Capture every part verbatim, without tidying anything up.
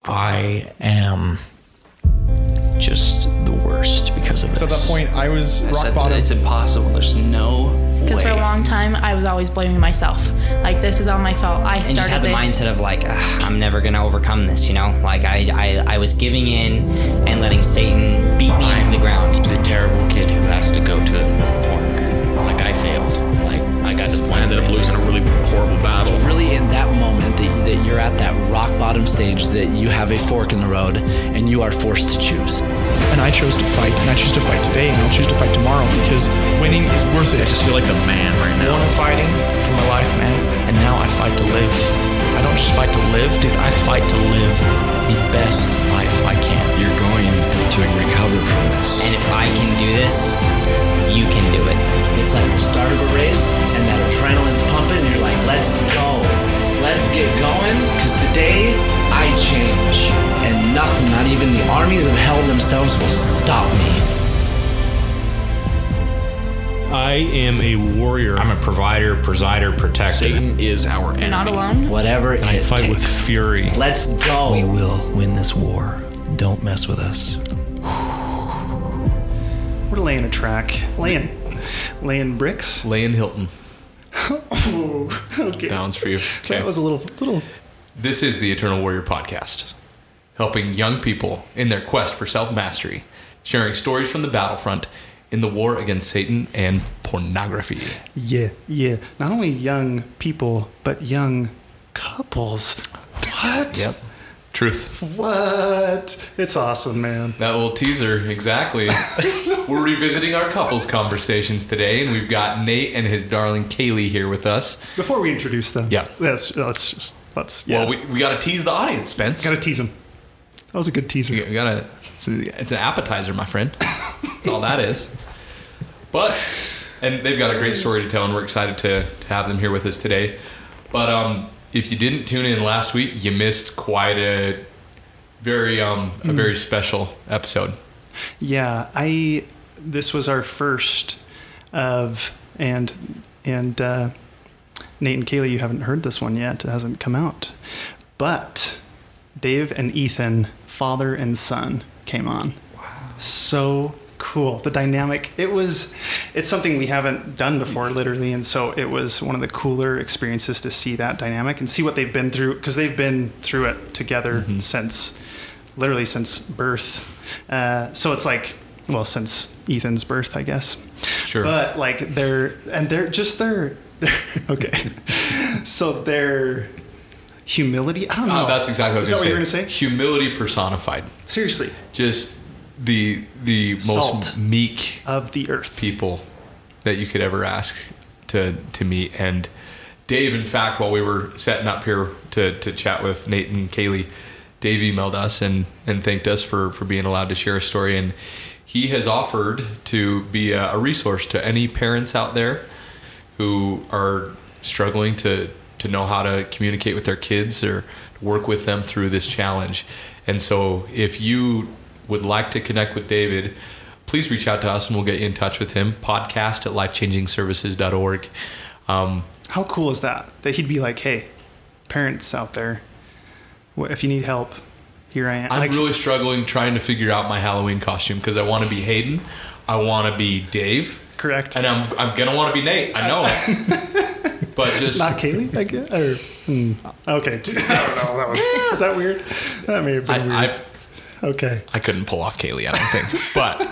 I am just the worst because of this. So at that point, I was I rock said bottom. that it's impossible. There's no Because for a way. long time, I was always blaming myself. Like, this is all my fault. I And started just had the this. mindset of like, "Ugh, I'm never gonna overcome this, you know? Like I, I, I was giving in and letting Satan beat me into the ground. The terrible kid who has to go to a porn group. Like I failed. Like I got to I ended up losing a really horrible battle. Really in that moment that, that you're at that rock bottom stage, that you have a fork in the road and you are forced to choose. And I chose to fight, and I choose to fight today, and I'll choose to fight tomorrow because winning is worth it. I just feel like the man right now. Born fighting for my life, man, and now I fight to live. I don't just fight to live, dude. I fight to live the best life I can. You're going to recover from this. And if I can do this, you can do it. It's like the start of a race, and that adrenaline's pumping, and you're like, let's go. Let's get going, because today I change. And nothing, not even the armies of hell themselves, will stop me. I am a warrior. I'm a provider, presider, protector. Satan is our enemy. You're not alone. Whatever I it fight takes. with fury. Let's go. We will win this war. Don't mess with us. We're laying a track. Laying. Laying bricks. Laying Hilton. Oh, okay. Downs for you. Okay. That was a little, little. This is the Eternal Warrior Podcast, helping young people in their quest for self-mastery, sharing stories from the battlefront in the war against Satan and pornography. Yeah, yeah. Not only young people, but young couples. What? Yep. Truth. What? It's awesome, man. That little teaser, exactly. We're revisiting our couples conversations today, and we've got Nate and his darling Kaylee here with us. Before we introduce them, Yeah. let's let's just let's. Yeah. Well, we, we got to tease the audience, Spence. gotta tease them. That was a good teaser. We got to. It's, a- it's an appetizer, my friend. That's all that is. But, and they've got a great story to tell, and we're excited to to have them here with us today. But um, if you didn't tune in last week, you missed quite a very um a very special episode. Yeah, I. This was our first of and and uh, Nate and Kaylee, you haven't heard this one yet. It hasn't come out, but Dave and Ethan, father and son, came on. Wow, so cool. The dynamic. It was. It's something we haven't done before, literally, and so it was one of the cooler experiences to see that dynamic and see what they've been through, because they've been through it together Mm-hmm. since, literally since birth. Uh, so it's like. Well, since Ethan's birth, I guess. Sure. But like they're and they're just their, their okay. So their humility. I don't know. Uh, that's exactly what I was Is that what going you were to gonna say. say? Humility personified. Seriously, Just the the most Salt. meek of the earth. people that you could ever ask to to meet. And Dave, in fact, while we were setting up here to to chat with Nate and Kaylee, Dave emailed us and and thanked us for for being allowed to share a story. And he has offered to be a, a resource to any parents out there who are struggling to to know how to communicate with their kids or work with them through this challenge. And so if you would like to connect with David, please reach out to us and we'll get you in touch with him. Podcast at life changing services dot org. Um, How cool is that? That he'd be like, "Hey, parents out there, what if you need help? Here I am." I'm like, really struggling trying to figure out my Halloween costume because I want to be Hayden, I want to be Dave, correct. and I'm I'm gonna want to be Nate. I know, but just Not Kaylee, I guess. Or, hmm. Okay, I don't know. That was, is that weird? That may have been weird. I, I okay. I couldn't pull off Kaylee, I don't think. But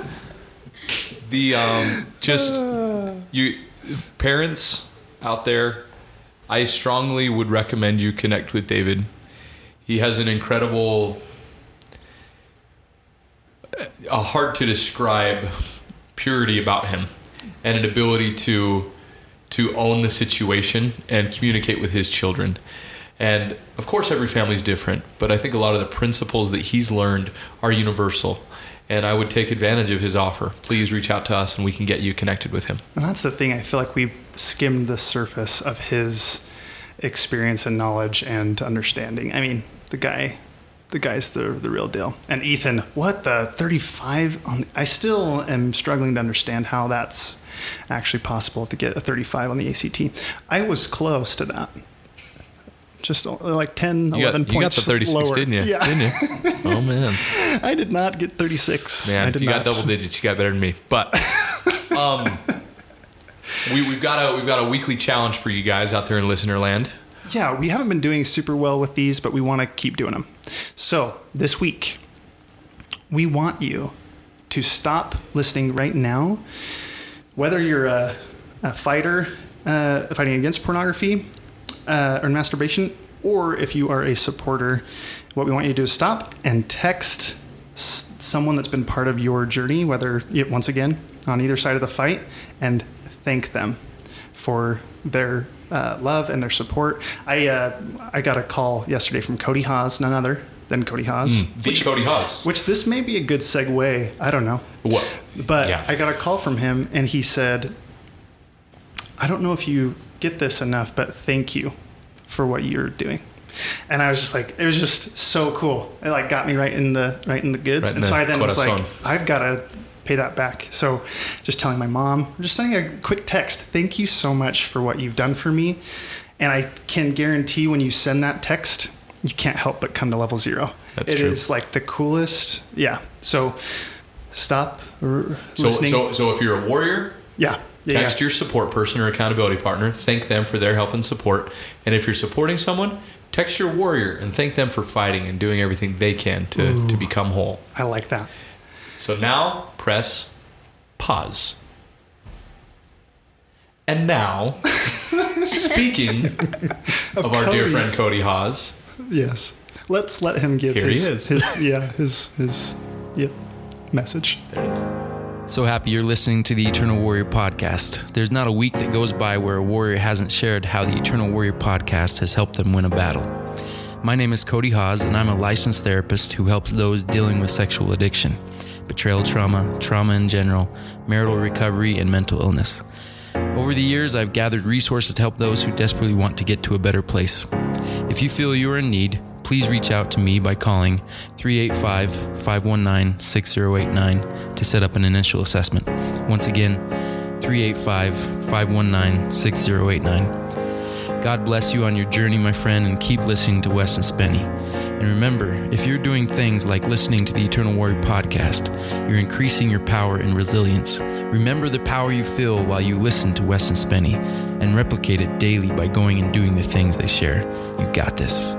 the um, just you parents out there, I strongly would recommend you connect with David. He has an incredible, a hard to describe purity about him, and an ability to to own the situation and communicate with his children. And of course, every family is different, but I think a lot of the principles that he's learned are universal. And I would take advantage of his offer. Please reach out to us and we can get you connected with him. And that's the thing. I feel like we skimmed the surface of his experience and knowledge and understanding. I mean, the guy, the guy's the the real deal. And Ethan, what the thirty-five? On, I still am struggling to understand how that's actually possible to get a thirty-five on the A C T. I was close to that. just like ten, You got, eleven you got points the thirty-six, lower. didn't you? Yeah. Didn't you? Oh, man. I did not get thirty-six. Man, I if did you not. got double digits, you got better than me. But um, we, we've got a we've got a weekly challenge for you guys out there in listener land. Yeah, we haven't been doing super well with these, but we want to keep doing them. So this week, we want you to stop listening right now, whether you're a, a fighter uh, fighting against pornography uh, or masturbation, or if you are a supporter. What we want you to do is stop and text s- someone that's been part of your journey, whether, once again, on either side of the fight, and thank them for their uh, love and their support. I uh, I got a call yesterday from Cody Haas, none other than Cody Haas. Mm, the Cody Haas. Which this may be a good segue. I don't know. What? But Yeah. I got a call from him, and he said, I don't know if you get this enough, but thank you for what you're doing. And I was just like, it was just so cool. It like got me right in the right in the goods. Right in and so the I then was like, corazon. I've got to pay that back. So just telling my mom, just sending a quick text, thank you so much for what you've done for me. And I can guarantee when you send that text, you can't help but come to level zero. That's It true. is like the coolest. Yeah. So stop r- So, listening. so, so if you're a warrior, yeah. Yeah, text yeah. your support person or accountability partner. Thank them for their help and support. And if you're supporting someone, text your warrior and thank them for fighting and doing everything they can to, to become whole. I like that. So now press pause. And now, speaking of, our dear Cody. friend Cody Haas, Yes. Let's let him give Here he his, is. his yeah, his his yep, message. there it is. So happy you're listening to the Eternal Warrior Podcast. There's not a week that goes by where a warrior hasn't shared how the Eternal Warrior Podcast has helped them win a battle. My name is Cody Haas, and I'm a licensed therapist who helps those dealing with sexual addiction, betrayal trauma, trauma in general, marital recovery, and mental illness. Over the years, I've gathered resources to help those who desperately want to get to a better place. If you feel you are in need, please reach out to me by calling three eight five, five one nine, six zero eight nine to set up an initial assessment. Once again, three eight five, five one nine, six zero eight nine. God bless you on your journey, my friend, and keep listening to Wes and Spenny. And remember, if you're doing things like listening to the Eternal Warrior Podcast, you're increasing your power and resilience. Remember the power you feel while you listen to Wes and Spenny, and replicate it daily by going and doing the things they share. You got this.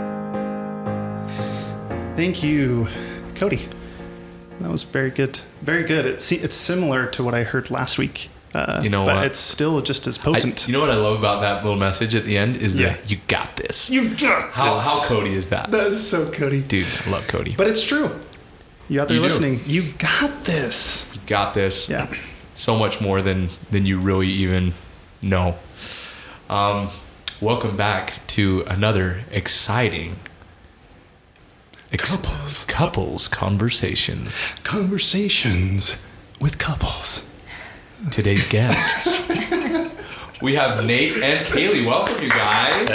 Thank you, Cody. That was very good. Very good. It's it's similar to what I heard last week. Uh, You know but what? it's still just as I, potent. you know what I love about that little message at the end is Yeah. that you got this. You got How, this. how Cody is that? That is so Cody. Dude, I love Cody. But it's true. You out there You do. listening, you got this. You got this. Yeah. So much more than, than you really even know. Um, welcome back to another exciting ex- Couples. couples conversations. Conversations with couples. Today's guests. We have Nate and Kaylee. Welcome, you guys.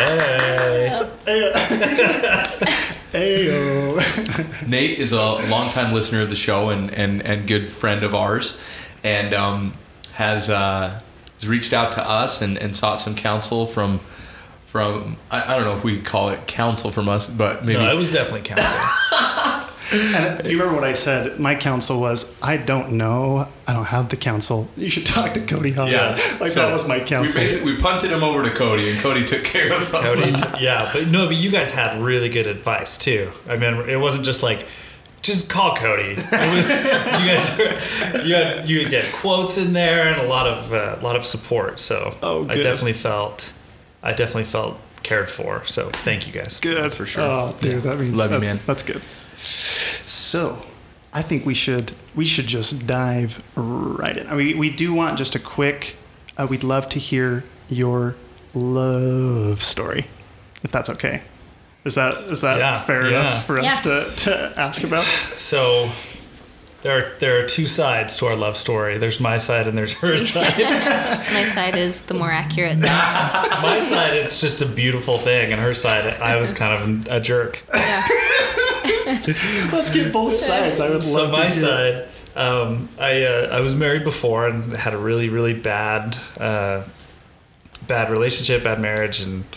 Ayo. Nate is a longtime listener of the show and, and, and good friend of ours, and um, has uh, has reached out to us and, and sought some counsel from from I, I don't know if we call it counsel from us, but maybe No, it was definitely counsel. And you remember what I said? My counsel was, I don't know. I don't have the counsel. You should talk to Cody Haas. yeah. Like So that was my counsel. We basically we punted him over to Cody, and Cody took care of him. Cody, yeah, but no, but you guys had really good advice too. I mean, it wasn't just like, just call Cody. It was, you guys, were, you had you get quotes in there and a lot of uh, a lot of support. So Oh, I good. definitely felt, I definitely felt cared for. So thank you guys. Good. for sure. Oh, dude, that means Love you, that's, man. that's good. So, I think we should we should just dive right in. I mean, we do want just a quick. Uh, we'd love to hear your love story, if that's okay. Is that is that Yeah, fair yeah. enough for us Yeah. to, to ask about? So there are there are two sides to our love story. There's my side and there's her side. My side is the more accurate side. My side, it's just a beautiful thing, and her side, I was kind of a jerk. Yeah. Let's get both sides. I would So love my to hear. side, um, I uh, I was married before and had a really really bad uh, bad relationship, bad marriage, and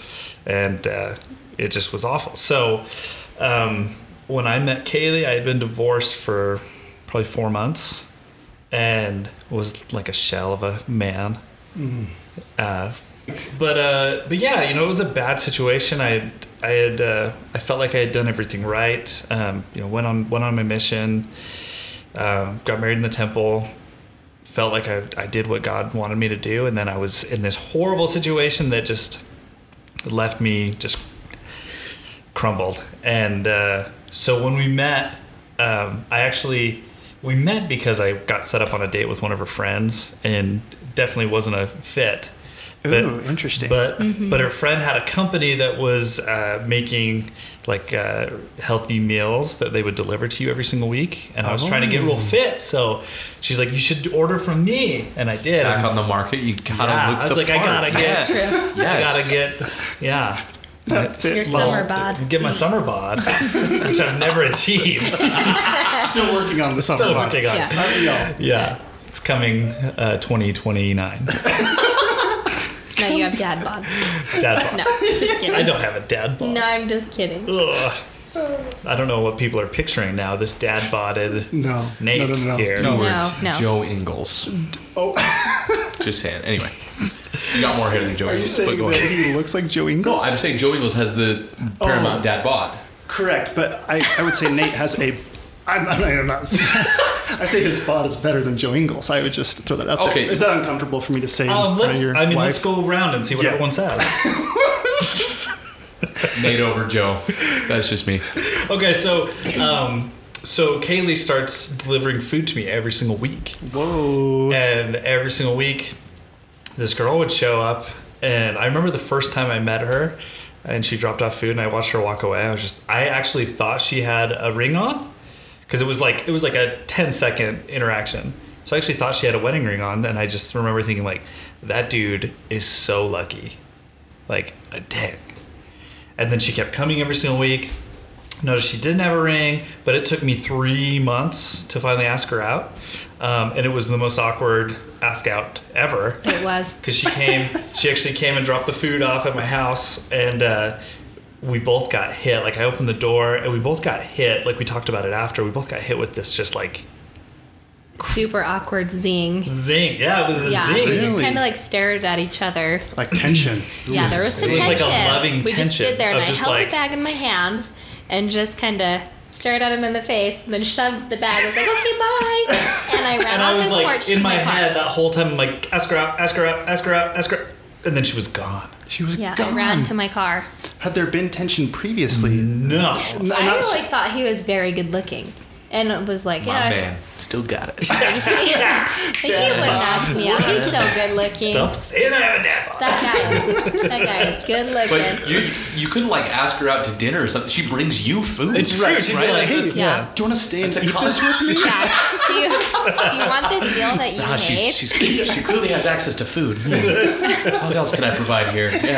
and uh, it just was awful. So um, when I met Kaylee, I had been divorced for probably four months and was like a shell of a man. Mm. Uh, but uh, but yeah, you know, it was a bad situation. I had, I had uh, I felt like I had done everything right. Um, you know, went on went on my mission. Um, got married in the temple. Felt like I I did what God wanted me to do, and then I was in this horrible situation that just left me just crumbled. And uh, so when we met, um, I actually we met because I got set up on a date with one of her friends, and definitely wasn't a fit. But, Ooh, interesting. But Mhm. but her friend had a company that was uh, making like uh, healthy meals that they would deliver to you every single week, and I was trying to get real Oh. fit. So she's like, "You should order from me," and I did. Back And- on the market, you gotta yeah, look I was the like, I part. gotta get, Yes. I Yes. gotta get, yeah. Your summer bod. Get my summer bod, which I've never achieved. Still working on the summer Still bod. working on. Yeah. Aren't we all? Yeah, it's coming uh, twenty twenty-nine. No, you have dad bod. Dad bod. No, just kidding. I don't have a dad bod. No, I'm just kidding. Ugh. I don't know what people are picturing now. This dad bodded No, Nate no, no, no. here. Two No, words. no. Joe Ingles. Oh, Just saying. Anyway, you got more hair than Joe are you Ingles. but saying go that ahead. he looks like Joe No, Ingles? I'm saying Joe Ingles has the Paramount Oh. dad bod. Correct, but I, I would say Nate has a. I'm, I'm not. I say his bod is better than Joe Ingles. I would just throw that out Okay. there. Is that uncomfortable for me to say? in Um, front let's. of your I mean, wife? let's go around and see what Yeah. everyone says. Nate over Joe. That's just me. Okay, so um, so Kaylee starts delivering food to me every single week. Whoa. And every single week, this girl would show up, and I remember the first time I met her, and she dropped off food, and I watched her walk away. I was just, I actually thought she had a ring on, because it was like it was like a ten second interaction. So I actually thought she had a wedding ring on, and I just remember thinking like, that dude is so lucky, like a dang. And then she kept coming every single week. Noticed she didn't have a ring, but it took me three months to finally ask her out. Um, and it was the most awkward ask out ever. It was. Because she came, she actually came and dropped the food off at my house, and uh, we both got hit. Like I opened the door, and we both got hit. Like we talked about it after. We both got hit with this just like Super awkward zing. zing. Yeah, it was a Yeah, zing. we just kind of like stared at each other. Like tension. Yeah, there was some It was like tension. a loving we just tension stood there, and of I just held like- the bag in my hands and just kind of stared at him in the face, and then shoved the bag. I was like, "Okay, bye," and I ran And off I was his like, porch in to my my car. head that whole time, I'm like, ask her out, ask her out, ask her out, ask her. And then she was gone. She was Yeah, gone. I ran to my car. Had there been tension previously? No. N- I not- always thought he was very good looking, and it was like, My yeah, man still got it. like, he wouldn't ask me out. He's so good looking. Stop saying I have a dad bod. That guy, is, that guy is good looking. But you you couldn't like ask her out to dinner or something. She brings you food. It's true. She'd be right? like, Hey, hey, Yeah. Do you want to stay and It's a eat this with me? Yeah. Do you, do you want this meal that you Nah, made? she's, she's, she clearly has access to food. Hmm. What else can I provide here? Yeah.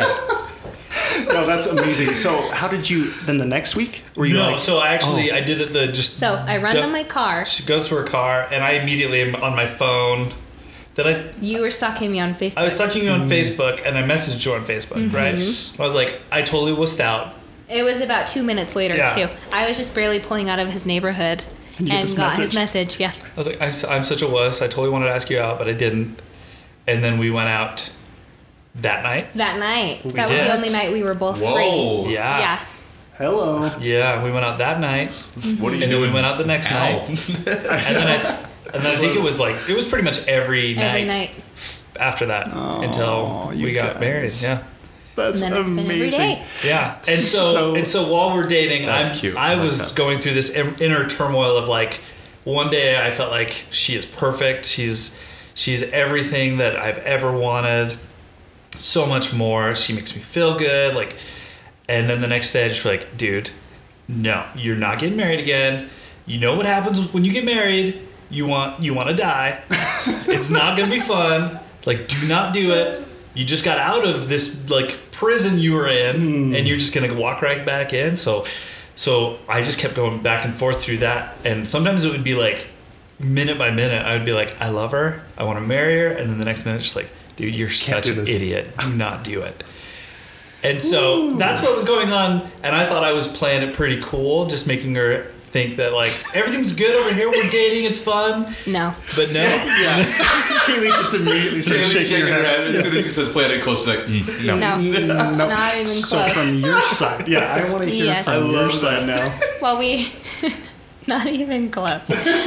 No, that's amazing. So, how did you then the next week? Were you No, like, so I actually oh. I did it the just. So I run Don't- to my car. She goes to her car, and I immediately am on my phone. Did I? You were stalking me on Facebook. I was stalking you on Facebook, and I messaged you on Facebook, Mhm. right? I was like, I totally wussed out. It was about two minutes later Yeah. too. I was just barely pulling out of his neighborhood And you get and this got his message. message. Yeah. I was like, I'm, s- I'm such a wuss. I totally wanted to ask you out, but I didn't. And then we went out that night. That night. We that did. was the only night we were both Whoa. free. Yeah. Yeah. Hello. Yeah, we went out that night. What are you And then doing? we went out the next Ow. night. And then I, and then I think it was like it was pretty much every night, Every night. after that Oh, until you we got guys. married. Yeah. That's And then it's been every amazing. day. Yeah, and so, So- and so while we're dating, That's I'm, cute. I I like was that. going through this in- inner turmoil of like, one day I felt like she is perfect. She's she's everything that I've ever wanted, so much more. She makes me feel good, like, and then the next day I just be like, dude, no, you're not getting married again. You know what happens when you get married? You want you want to die. It's not gonna be fun. Like, do not do it. You just got out of this like prison you were in, and you're just gonna walk right back in. So, so I just kept going back and forth through that, and sometimes it would be like minute by minute. I would be like, I love her, I want to marry her, and then the next minute, just like, dude, you're Can't such do an this. idiot. Do not do it. And so that's what was going on. And I thought I was playing it pretty cool, just making her think that like everything's good over here. We're dating. It's fun. No. But no. Yeah. Kaylee just immediately started Kaylee's shaking, her head. As soon as he says play it close, she's like, mm, no. No. No. Not even So close. from your side, yeah, I want to hear Yes. from I your love side now. Well, we not even close.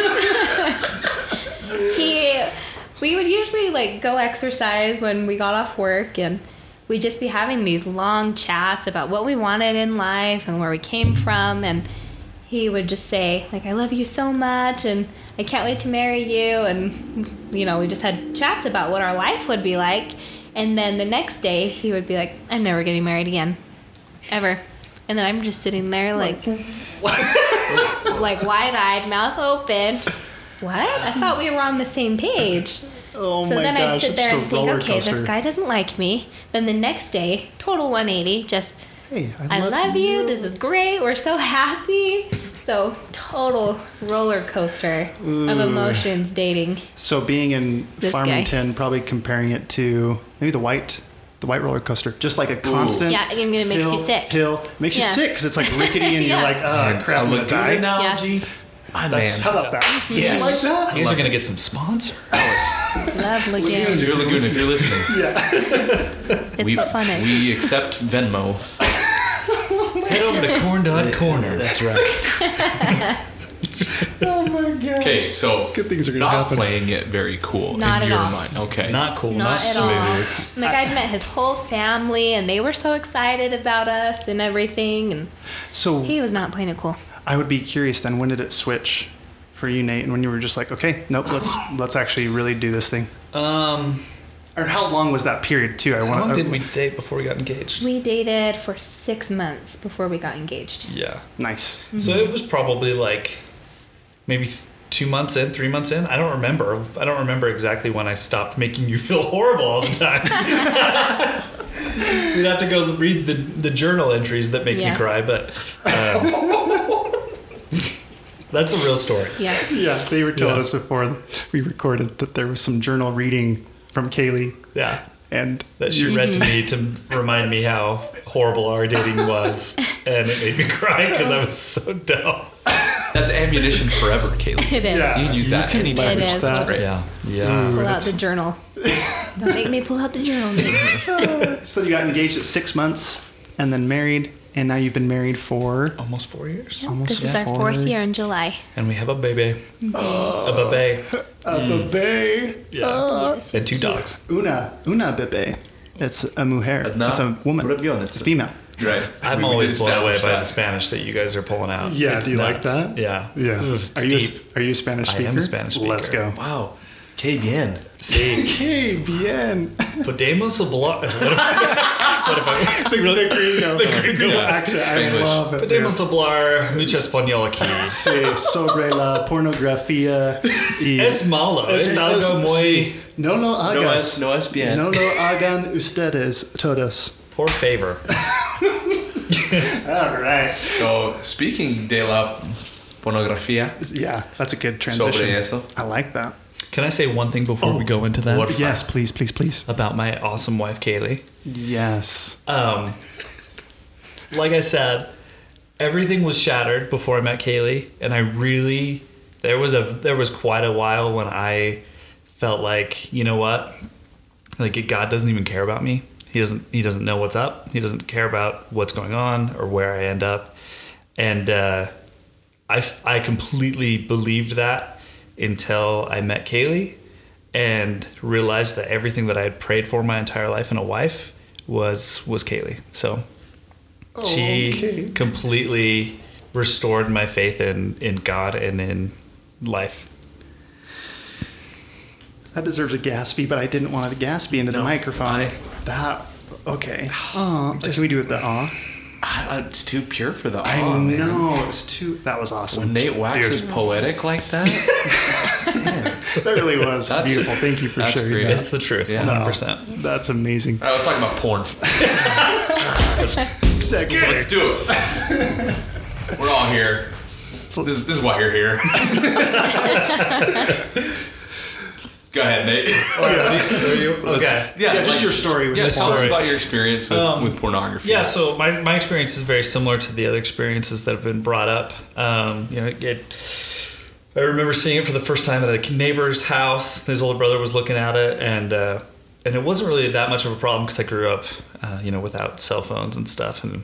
he, we would usually like go exercise when we got off work, and we'd just be having these long chats about what we wanted in life and where we came from, and he would just say like, "I love you so much," and "I can't wait to marry you," and you know, we just had chats about what our life would be like, and then the next day he would be like, "I'm never getting married again, ever," and then I'm just sitting there like. Like wide-eyed, mouth open. Just, what? I thought we were on the same page. Oh so my then gosh, I'd sit it's there just and a think, roller okay, coaster. this guy doesn't like me. Then the next day, total one eighty, just, Hey, I, love, you. This is great. We're so happy. So total roller coaster Ooh. of emotions dating. So being in This Farmington, probably comparing it to maybe the white, the white roller coaster, just like a constant. Yeah, I mean, it makes hill, you sick. Hill makes Yeah. you sick because it's like rickety and Yeah. you're like, oh crap, a I'm gonna lagoon die. analogy. Ah, That's, man. how about that? Did Yes. you like that? You guys are going to get some sponsors. Love Lagoon. Dear Lagoon, if you're listening, It's we, what fun is. we accept Venmo. Head over to Corn Dog Corner. That's right. Oh my god. Okay, so Good things are gonna not happen. playing it very cool Not in at your all. mind. Okay. Not cool. Not Not, at smooth. all. And like I'd met his whole family, and they were so excited about us and everything, and So he was not playing it cool. I would be curious then, when did it switch for you, Nate? And when you were just like, okay, nope, let's let's actually really do this thing. Um, Or how long was that period too? I how want. long did we date before we got engaged? We dated for six months before we got engaged. Yeah. Nice. So it was probably like maybe th- two months in, three months in. I don't remember. I don't remember exactly when I stopped making you feel horrible all the time. We'd have to go read the, the journal entries that make Yeah. me cry, but um, that's a real story. Yeah. Yeah, they were telling Yeah. us before we recorded that there was some journal reading from Kaylee, Yeah. and That she read to me to remind me how horrible our dating was, and it made me cry because I was so dumb. That's ammunition forever, Kaylee. It is. Yeah. You can use that can anytime. It is. that. Yeah. Yeah. Pull out the journal. Don't make me pull out the journal, Nate. so you got engaged at six months, and then married, and now you've been married for Almost four years. almost This is yeah, our four- fourth year in July. And we have a baby. A baby. A bebé. Yeah. And two dogs. Una, una bebé. It's a mujer. Adna, It's a woman. Rabion, It's a female. Right. I'm We- we always did blown away establish by that. the Spanish that you guys are pulling out. Yeah, It's do you like nuts. that? Yeah. Yeah. Ugh, it's Are you a, deep. are you a Spanish I speaker? am a Spanish Let's speaker. go. Wow. Que bien. Sí. Que bien. Podemos hablar. What if, what if I, The, the gringo, the gringo Yeah. accent. I Spanglish. love it. Podemos hablar mucho español aquí. Sí, sobre la pornografía y Es malo. Es, algo muy. no lo No hagas. es, no es bien. No lo hagan ustedes todos. Por favor. All right. So, speaking de la pornografía, Yeah, that's a good transition. sobre eso. I like that. Can I say one thing before we go into that? What- Yes, please, please, please. About my awesome wife, Kaylee. Yes. Um, like I said, everything was shattered before I met Kaylee, and I really there was a there was quite a while when I felt like, you know what, like God doesn't even care about me. He doesn't he doesn't know what's up. He doesn't care about what's going on or where I end up, and uh, I f- I completely believed that until I met Kaylee and realized that everything that I had prayed for my entire life in a wife was was Kaylee. So she Okay. completely restored my faith in, in God and in life. That deserves a Gatsby, but I didn't want a Gatsby into the No, microphone. I- that okay. Aw, can we do it the aw? Ah, it's too pure for the awe, I man. know it's too. That was awesome. When Nate waxes Dude, poetic like that, that really was That's- beautiful. Thank you for that's sharing great. that. It's the truth, Yeah. one hundred percent. That's amazing. I was talking about porn. Segue. Let's do it. We're all here. This, this is why you're here. Go ahead, Nate. Are you? Okay. Yeah, yeah, just like, your story. With yeah, this tell us story. about your experience with, Um, with pornography. Yeah, so my, my experience is very similar to the other experiences that have been brought up. Um, you know, it, I remember seeing it for the first time at a neighbor's house. His older brother was looking at it, and uh, and it wasn't really that much of a problem because I grew up, uh, you know, without cell phones and stuff, and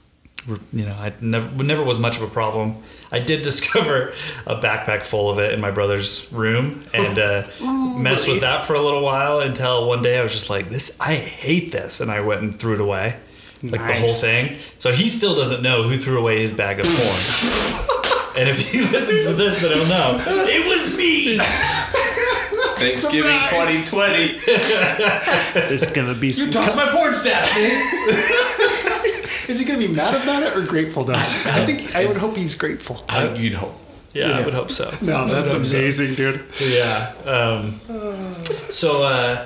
you know, I never never was much of a problem. I did discover a backpack full of it in my brother's room, and uh, Ooh, messed really? with that for a little while until one day I was just like, "This, I hate this," and I went and threw it away, like Nice. the whole thing. So he still doesn't know who threw away his bag of porn. And if he listens to this, then he'll know it was me. Thanksgiving twenty twenty. There's gonna be some. You tossed my porn stash, man. Is he gonna be mad about it or grateful? Though I think I would hope he's grateful. I, you'd hope. Yeah, Yeah. I would hope so. No, I would that's hope so. amazing, dude. Yeah. Um, so, uh,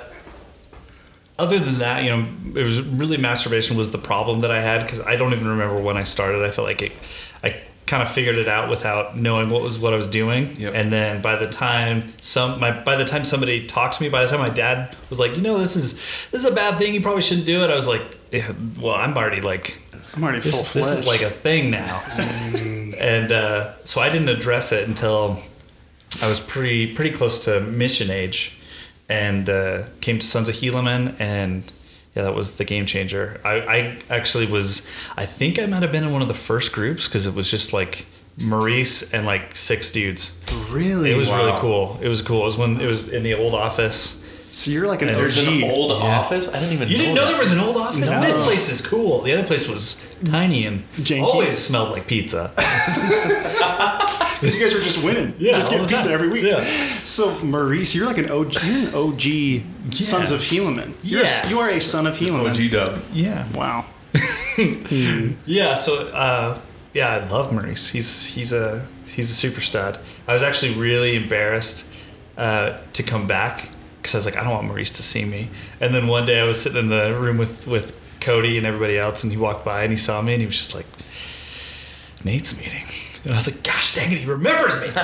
other than that, you know, it was really masturbation was the problem that I had because I don't even remember when I started. I felt like it, I kind of figured it out without knowing what was what I was doing. Yep. And then by the time some my by the time somebody talked to me, by the time my dad was like, you know, this is this is a bad thing. You probably shouldn't do it. I was like, yeah, well, I'm already like. I'm already This, full this is fledged. like a thing now. And uh, so I didn't address it until I was pretty pretty close to mission age, and uh, came to Sons of Helaman, and yeah, that was the game changer. I, I actually was, I think I might have been in one of the first groups because it was just like Maurice and like six dudes. Really? It was Wow. really cool. It was cool. It was when it was in the old office. So you're like an And O There's G. an old Yeah. office? I didn't even You know didn't know that. there was an old office? No. This place is cool. The other place was tiny and Janky. always smelled like pizza. Because you guys were just winning. Yeah, just all getting the pizza time. every week. Yeah. So Maurice, you're like an O G. You're an O G Sons of Helaman. You're Yeah. A, you are a son of Helaman. O G dub. Yeah. Wow. Yeah, so uh, yeah, I love Maurice. He's he's a he's a super stud. I was actually really embarrassed uh, to come back because I was like, I don't want Maurice to see me. And then one day I was sitting in the room with with Cody and everybody else, and he walked by and he saw me and he was just like, Nate's meeting. And I was like, gosh dang it, he remembers me.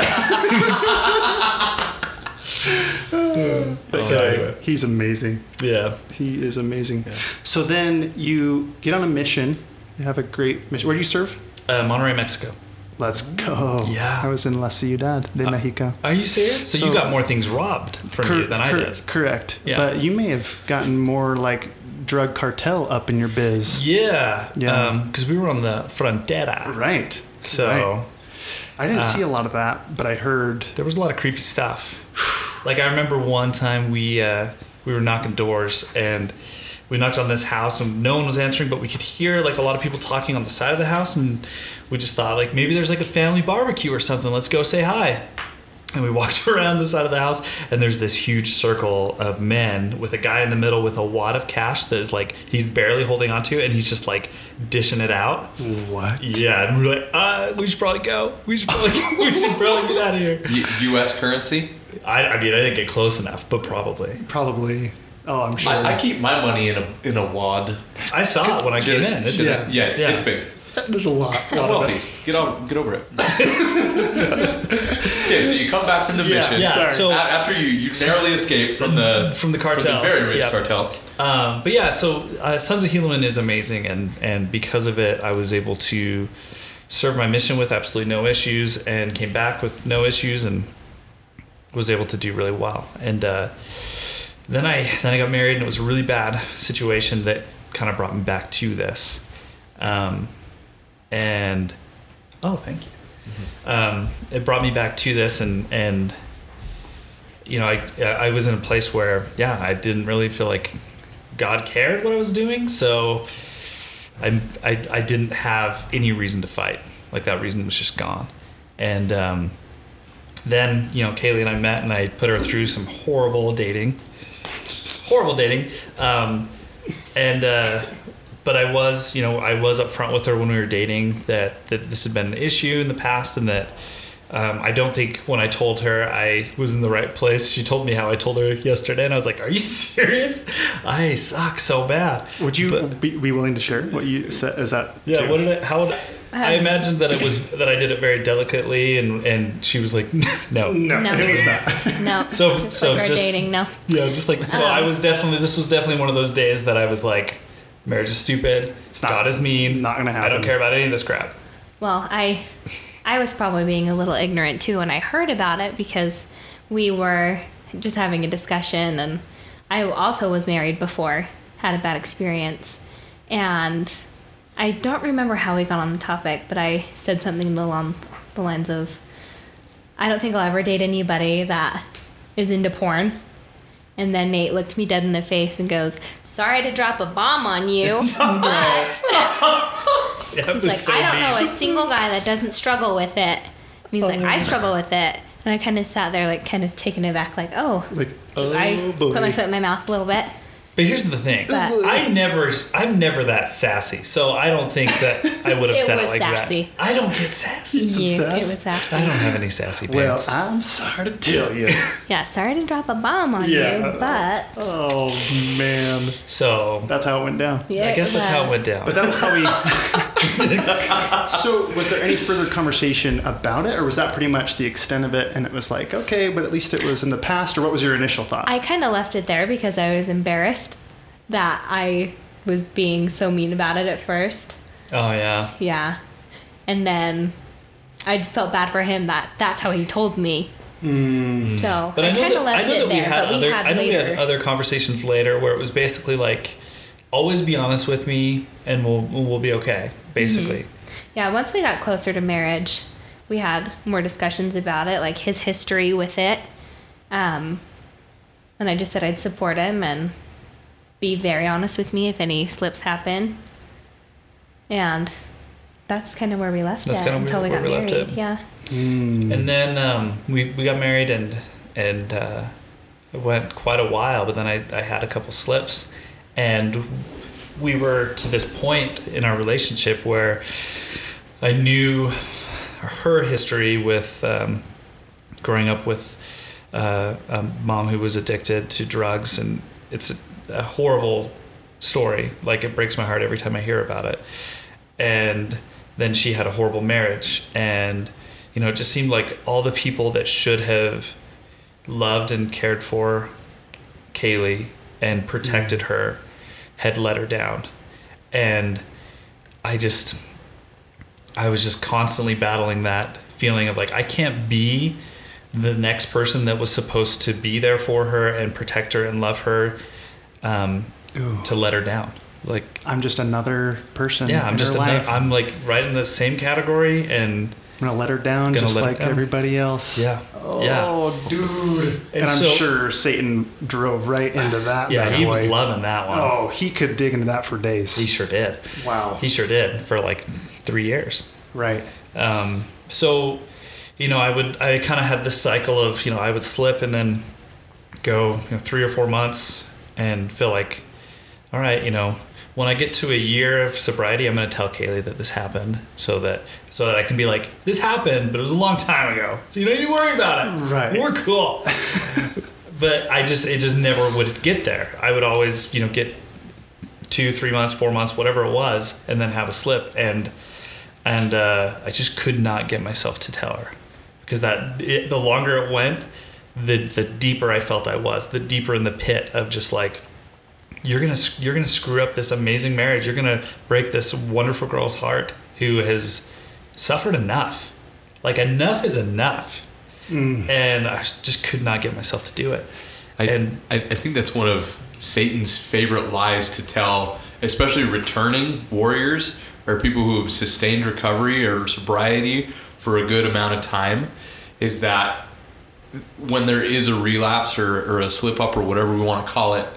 So anyway, He's amazing. yeah. He is amazing. Yeah. So then you get on a mission. You have a great mission. Where do you serve? Uh, Monterrey, Mexico. Let's go. Yeah. I was in La Ciudad de Uh, Mexico. Are you serious? So, So- you got more things robbed from Cor- you than I cor- did. Correct. Yeah. But you may have gotten more like drug cartel up in your biz. Yeah. Yeah. Because we were on the frontera. Right. So Right. I didn't Uh, see a lot of that, but I heard. there was a lot of creepy stuff. Like I remember one time we uh, we were knocking doors and we knocked on this house and no one was answering, but we could hear like a lot of people talking on the side of the house, and we just thought like maybe there's like a family barbecue or something. Let's go say hi. And we walked around the side of the house, and there's this huge circle of men with a guy in the middle with a wad of cash that is like he's barely holding onto, and he's just like dishing it out. What? Yeah, and we're like, uh, we should probably go. We should probably, we should probably get out of here. U- U.S. currency? I, I mean, I didn't get close enough, but probably. Probably. Oh, I'm sure. I, I keep my money in a in a wad. I saw it when I came in. It's, yeah, yeah, yeah. it's big. There's a lot. a I'm lot of wealthy. it. Get on, get over it. Okay, so you come back from the Yeah, mission. yeah, Sorry. so- A- after you you narrowly escape from the from the cartel, from the very rich yeah. cartel. Um, but yeah, so uh, Sons of Helaman is amazing, and and because of it, I was able to serve my mission with absolutely no issues, and came back with no issues, and was able to do really well. And uh, then I then I got married, and it was a really bad situation that kind of brought me back to this. Um, and oh, thank you. Um, it brought me back to this, and and you know, I I was in a place where yeah, I didn't really feel like God cared what I was doing, so I I, I didn't have any reason to fight. Like that reason was just gone. And um, then you know, Kaylee and I met, and I put her through some horrible dating, horrible dating, um, and. Uh, But I was, you know, I was upfront with her when we were dating that, that this had been an issue in the past, and that um, I don't think when I told her I was in the right place. She told me how I told her yesterday, and I was like, "Are you serious? I suck so bad." Would you But- be, be willing to share what you said? Is that Yeah. too? What did I? How? Would I, I imagined that it was that I did it very delicately, and, and she was like, no, no, No. it was not. No. So just so like we're just dating. No. yeah, just like so. Um, I was definitely this was definitely one of those days that I was like, marriage is stupid. It's not- God is mean. not gonna I happen. don't care about any of this crap. Well, I, I was probably being a little ignorant too when I heard about it because we were just having a discussion, and I also was married before, had a bad experience, and I don't remember how we got on the topic, but I said something along the lines of, I don't think I'll ever date anybody that is into porn. And then Nate looked me dead in the face and goes, sorry to drop a bomb on you, but Yeah, it he's was like, so I don't mean. know a single guy that doesn't struggle with it. And he's like, I struggle with it. And I kind of sat there like kind of taken aback, like, oh, Like, I oh, boy. put my foot in my mouth a little bit. But here's the thing. But- I never, I'm never that sassy, so I don't think that I would have It said was it like sassy. that. I don't get sassy. Some You- sass? it was sassy. I don't have any sassy Well, pants. I'm sorry to tell you. Yeah, sorry to drop a bomb on Yeah. you, but Oh, man. So That's how it went down. yeah, I guess that's how it went down. But that was probably. So, was there any further conversation about it, or was that pretty much the extent of it? And it was like, okay, but at least it was in the past, or what was your initial thought? I kind of left it there because I was embarrassed that I was being so mean about it at first. Oh yeah. Yeah. And then I just felt bad for him that that's how he told me. Mm. So But I, I, know kind that, of I left know it that we there, had but we other. had I know later. we had other conversations later where it was basically like, always be honest with me, and we'll we'll be okay. Basically. Yeah, once we got closer to marriage, we had more discussions about it, like his history with it. Um, and I just said I'd support him and be very honest with me if any slips happen. And that's kind of where we left That's it kind of until where- we got where we left married. it. Yeah. And then um, we we got married, and and uh, it went quite a while. But then I I had a couple slips, and we were to this point in our relationship where I knew her history with um, growing up with uh, a mom who was addicted to drugs, and it's a, a horrible story. Like, it breaks my heart every time I hear about it. And then she had a horrible marriage, and you know, it just seemed like all the people that should have loved and cared for Kaylee and protected her had let her down. And I just, I was just constantly battling that feeling of like, I can't be the next person that was supposed to be there for her and protect her and love her, um, to let her down. Like, I'm just another person. yeah, I'm in just, her another, life. I'm like right in the same category, and I'm gonna let her down Gonna just let her like down. everybody else. Yeah. Oh, Yeah. dude. And, And I'm so- sure Satan drove right into that. yeah, bad he was boy. loving that one. Oh, he could dig into that for days. He sure did. Wow. He sure did for like three years. Right. Um, so, you know, I would, I kind of had this cycle of, you know, I would slip and then go, you know, three or four months and feel like, all right, you know, when I get to a year of sobriety, I'm going to tell Kaylee that this happened, so that so that I can be like, this happened, but it was a long time ago, so you don't need to worry about it. Right. We're cool. But I just, it just never would get there. I would always, you know, get two, three months, four months, whatever it was, and then have a slip, and and uh, I just could not get myself to tell her, because that it, the longer it went, the the deeper I felt I was, the deeper in the pit of just like, you're gonna you're gonna screw up this amazing marriage. You're gonna break this wonderful girl's heart who has suffered enough. Like, enough is enough. Mm. And I just could not get myself to do it. I, and I, I think that's one of Satan's favorite lies to tell, especially returning warriors or people who have sustained recovery or sobriety for a good amount of time, is that when there is a relapse or, or a slip up or whatever we want to call it,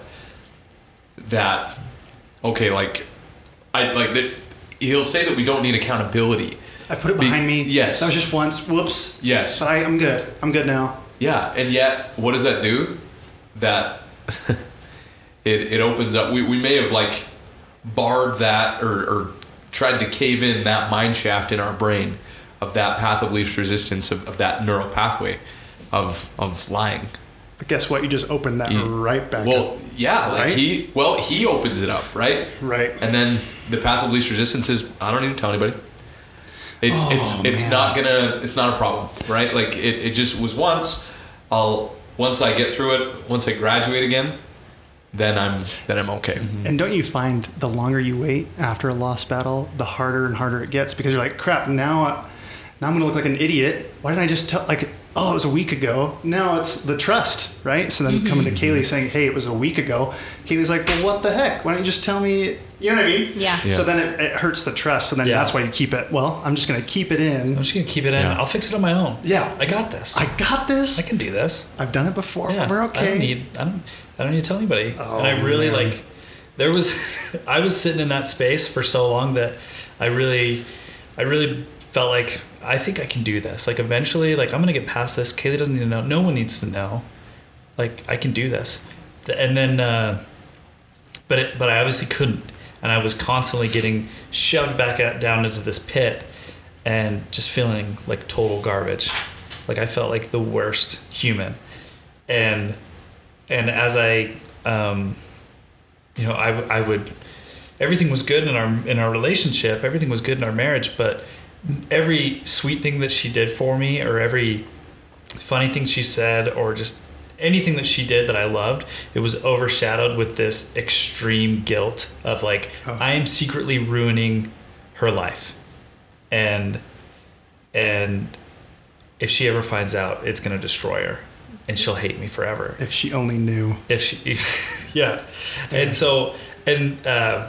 that, okay, like, I like that he'll say that we don't need accountability. I put it behind Be- me. Yes. That was just once. Whoops. Yes. But I, I'm good. I'm good now. Yeah, and yet, what does that do? That it, it opens up. We, we may have like barred that or, or tried to cave in that mine shaft in our brain of that path of least resistance, of, of that neural pathway of of lying. But guess what? You just opened that He- right back Well, up. yeah, like Right? he well he opens it up, right? Right. And then the path of least resistance is, I don't need to tell anybody. It's Oh, it's it's man. not gonna it's not a problem, right? Like it, it just was once. I'll once I get through it, once I graduate again, then I'm then I'm okay. And don't you find the longer you wait after a lost battle, the harder and harder it gets, because you're like, crap, now, I, now I'm going to look like an idiot. Why didn't I just tell, like, oh, it was a week ago. Now it's the trust, right? So then Mm-hmm. coming to Kaylee saying, hey, it was a week ago. Kaylee's like, well, what the heck? Why don't you just tell me? You know what I mean? Yeah. Yeah. So then it, it hurts the trust. So then Yeah. that's why you keep it. Well, I'm just going to keep it in. I'm just gonna keep it in. Yeah. I'll fix it on my own. Yeah. I got this. I got this. I can do this. I've done it before. Yeah, We're okay. I don't need. I don't. I don't need to tell anybody. Oh, and I really man. like. There was. I was sitting in that space for so long that I really, I really felt like I think I can do this. Like eventually, like I'm gonna get past this. Kaylee doesn't need to know. No one needs to know. Like I can do this. And then, uh, but it, but I obviously couldn't. And I was constantly getting shoved back out, down into this pit, and just feeling like total garbage. Like I felt like the worst human. And and as I, um, you know, I, I would, everything was good in our in our relationship. Everything was good in our marriage. But every sweet thing that she did for me, or every funny thing she said, or just anything that she did that I loved, it was overshadowed with this extreme guilt of like, Oh. I am secretly ruining her life. And and if she ever finds out, it's going to destroy her, and she'll hate me forever. If she only knew. If she, yeah. And so, and uh,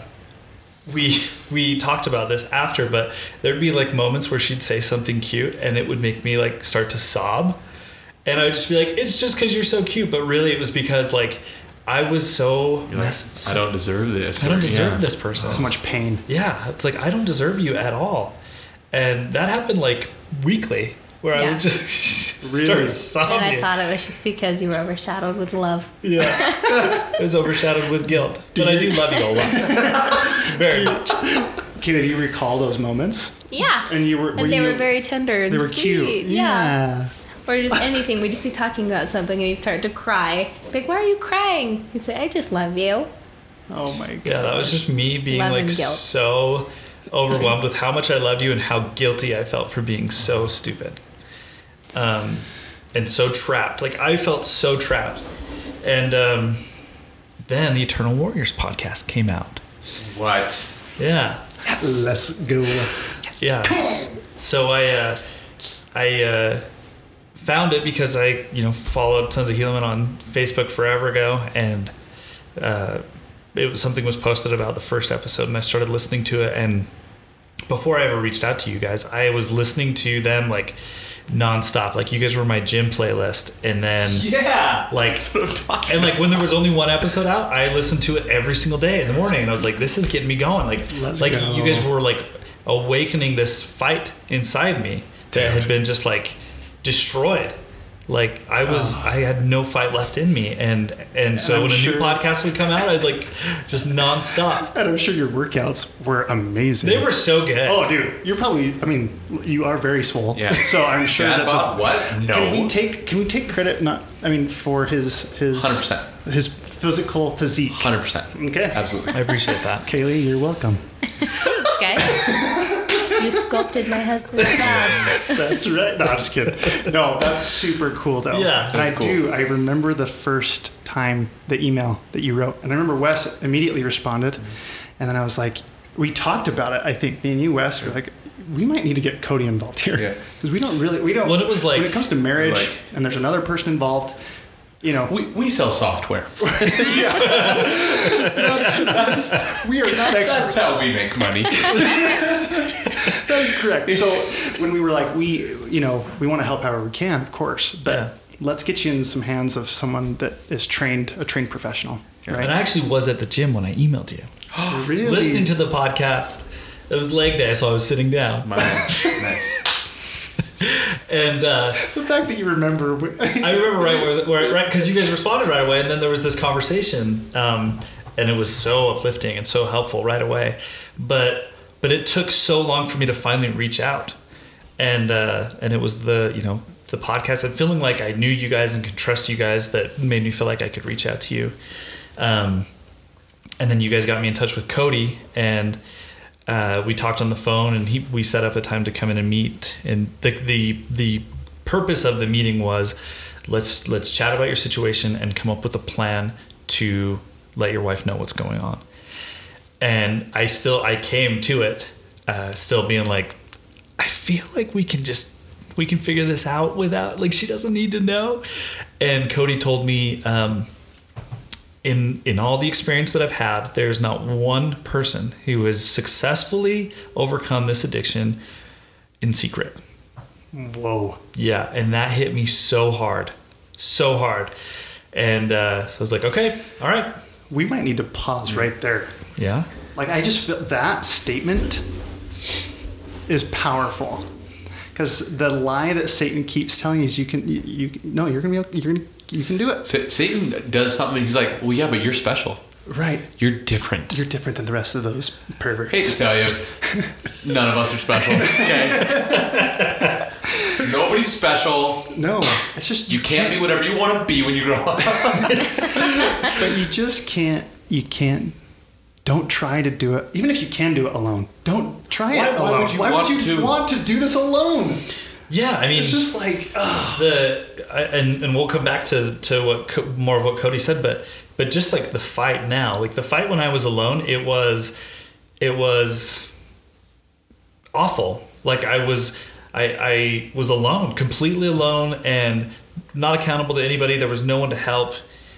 we we talked about this after, but there'd be like moments where she'd say something cute, and it would make me like start to sob, and I would just be like, "It's just because you're so cute," but really it was because like I was so, You're like, mess- I don't deserve this. I don't or- deserve yeah. this person. So much pain. Yeah, it's like I don't deserve you at all, and that happened like weekly, where I Yeah. would just Really? start sobbing. And I thought it was just because you were overshadowed with love. Yeah, it was overshadowed with guilt, but I do love you a lot, very much. Kaylee, do you recall those moments? Yeah. And you were, And were they you, were very tender and they were sweet. cute. Yeah. Or just anything. We'd just be talking about something and he'd start to cry. Like, why are you crying? He'd say, I just love you. Oh my god. Yeah, that was just me being Love like and guilt. so overwhelmed with how much I loved you and how guilty I felt for being so stupid. Um, and so trapped. Like I felt so trapped. And um, then the Eternal Warriors podcast came out. What? Yeah. Yes. Let's go. Yeah. So I uh, I uh, found it because I, you know, followed Sons of Helaman on Facebook forever ago, and uh, it was, something was posted about the first episode, and I started listening to it. And before I ever reached out to you guys, I was listening to them like nonstop. Like you guys were my gym playlist, and then Yeah. like and like when there was only one episode out, I listened to it every single day in the morning, and I was like, this is getting me going. Like Let's like go. you guys were like awakening this fight inside me that had been just like destroyed. Like I was I had no fight left in me, and and so I'm when a sure- new podcast would come out, I'd like just nonstop. And I'm sure your workouts were amazing. They were so good. Oh, dude, you're probably. I mean, you are very swole. Yeah. So I'm sure Dad that. bod, what? No. Can we take? Can we take credit? Not. I mean, for his his. one hundred percent. His physical physique. one hundred percent. Okay. Absolutely. I appreciate that. Kaylee, you're welcome. Thanks, guys. You sculpted my husband's body. That's right. No, I'm just kidding. No, that's super cool though. Yeah, and I that's cool. do. I remember the first time the email that you wrote, and I remember Wes immediately responded, and then I was like, we talked about it. I think me and you, Wes, were like, we might need to get Cody involved here Yeah. because we don't really we don't. When it was like- when it comes to marriage Like- and there's another person involved, you know, We, we sell software. that's, that's, we are not experts. That's how we make money. That is correct. So when we were like, we, you know, we want to help however we can, of course, but Yeah. let's get you in some hands of someone that is trained, a trained professional. And Right? I actually was at the gym when I emailed you. Really? Listening to the podcast. It was leg day, so I was sitting down. Nice. And uh, the fact that you remember. I remember right where, where right because you guys responded right away, and then there was this conversation, um, and it was so uplifting and so helpful right away. But but it took so long for me to finally reach out, and uh, and it was the you know the podcast and feeling like I knew you guys and could trust you guys that made me feel like I could reach out to you. Um, and then you guys got me in touch with Cody, and uh, we talked on the phone, and he we set up a time to come in and meet. And the the the purpose of the meeting was, let's let's chat about your situation and come up with a plan to let your wife know what's going on. And I still I came to it uh, still being like, I feel like we can just we can figure this out without, like, she doesn't need to know. And Cody told me, um, in in all the experience that I've had, there's not one person who has successfully overcome this addiction in secret. Whoa. Yeah, and that hit me so hard, so hard. And uh, so I was like, okay, all right. We might need to pause right there. Yeah? Like, I just feel that statement is powerful. Because the lie that Satan keeps telling you is you can, you, you no, you're going to be, you're gonna, you can do it. Satan does something. He's like, well, yeah, but you're special. Right. You're different. You're different than the rest of those perverts. Hate to tell you, none of us are special. Okay. Nobody's special. No, it's just you can't, can't be whatever you want to be when you grow up. But you just can't. You can't. Don't try to do it. Even if you can do it alone, don't try why, it alone. Why would you, why want, would you to? want to do this alone? Yeah, I mean, it's just like ugh. the I, and and we'll come back to to what more of what Cody said, but but just like the fight now, like the fight when I was alone, it was it was awful. Like I was I I was alone, completely alone, and not accountable to anybody. There was no one to help,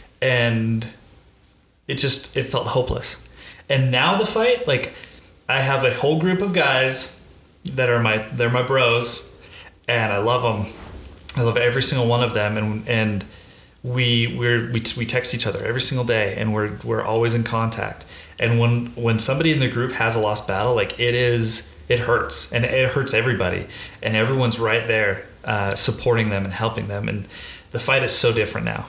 and it just it felt hopeless. And now the fight, like I have a whole group of guys that are my they're my bros, and I love them. I love every single one of them, and and we we're, we we text each other every single day, and we're we're always in contact. And when when somebody in the group has a lost battle, like it is it hurts, and it hurts everybody, and everyone's right there uh, supporting them and helping them. And the fight is so different now.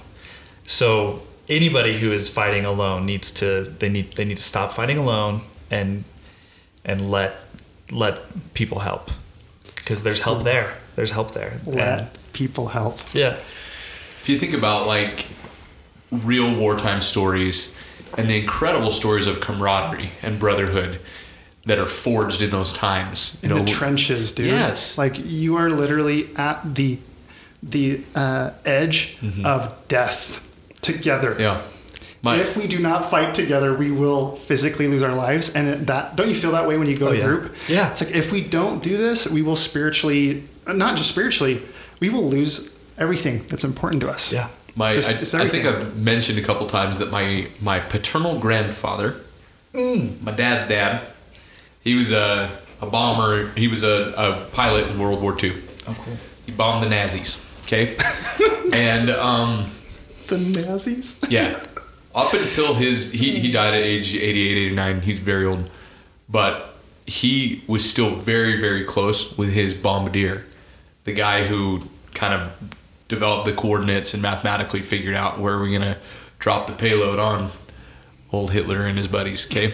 So anybody who is fighting alone needs to they need they need to stop fighting alone and and let let people help, because there's help there. There's help there. Let and, people help. Yeah. If you think about like real wartime stories and the incredible stories of camaraderie and brotherhood that are forged in those times, you in know, the trenches, dude. Yes. Like you are literally at the the uh, edge mm-hmm. of death together. Yeah. My, if we do not fight together, we will physically lose our lives. And that, don't you feel that way when you go oh, to yeah. group? Yeah. It's like, if we don't do this, we will spiritually, not just spiritually, we will lose everything that's important to us. Yeah. My, this, I, I think I've mentioned a couple times that my, my paternal grandfather, mm. my dad's dad, he was a, a bomber. He was a, a pilot in World War Two. Oh, cool. He bombed the Nazis. Okay. and, um, the Nazis? Yeah. Up until his, he, he died at age eighty-eight, eighty-nine. He's very old. But he was still very, very close with his bombardier, the guy who kind of developed the coordinates and mathematically figured out where we're going to drop the payload on old Hitler and his buddies, okay?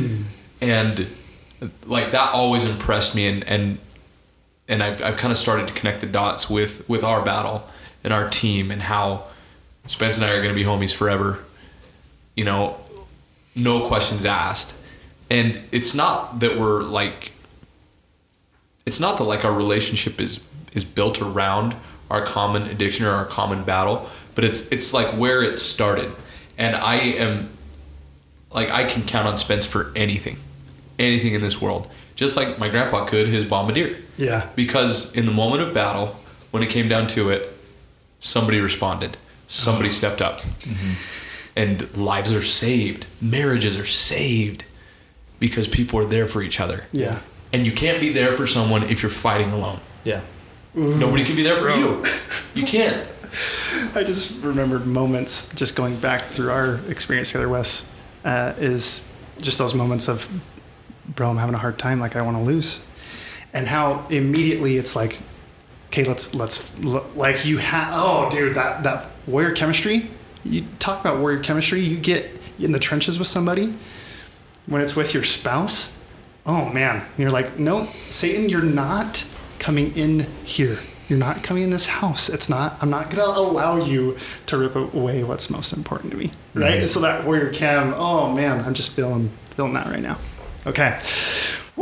And like that always impressed me, and and, and I've, I've kind of started to connect the dots with, with our battle and our team and how Spence and I are going to be homies forever. You know, no questions asked. And it's not that we're like, it's not that like our relationship is, is built around our common addiction or our common battle, but it's, it's like where it started. And I am like, I can count on Spence for anything, anything in this world, just like my grandpa could his bombardier. Yeah. Because in the moment of battle, when it came down to it, somebody responded, somebody oh. stepped up. Mm-hmm. And lives are saved. Marriages are saved because people are there for each other. Yeah. And you can't be there for someone if you're fighting alone. Yeah. Ooh, Nobody can be there for bro. you. You can't. I just remembered moments just going back through our experience together, Wes, uh, is just those moments of, bro, I'm having a hard time. Like I want to lose. And how immediately it's like, okay, let's, let's, like you have, oh, dude, that, that warrior chemistry. You talk about warrior chemistry, you get in the trenches with somebody, when it's with your spouse, oh man, and you're like, no, Satan, you're not coming in here. You're not coming in this house. It's not, I'm not going to allow you to rip away what's most important to me, right? Mm-hmm. So that warrior chem, oh man, I'm just feeling, feeling that right now. Okay. Woo!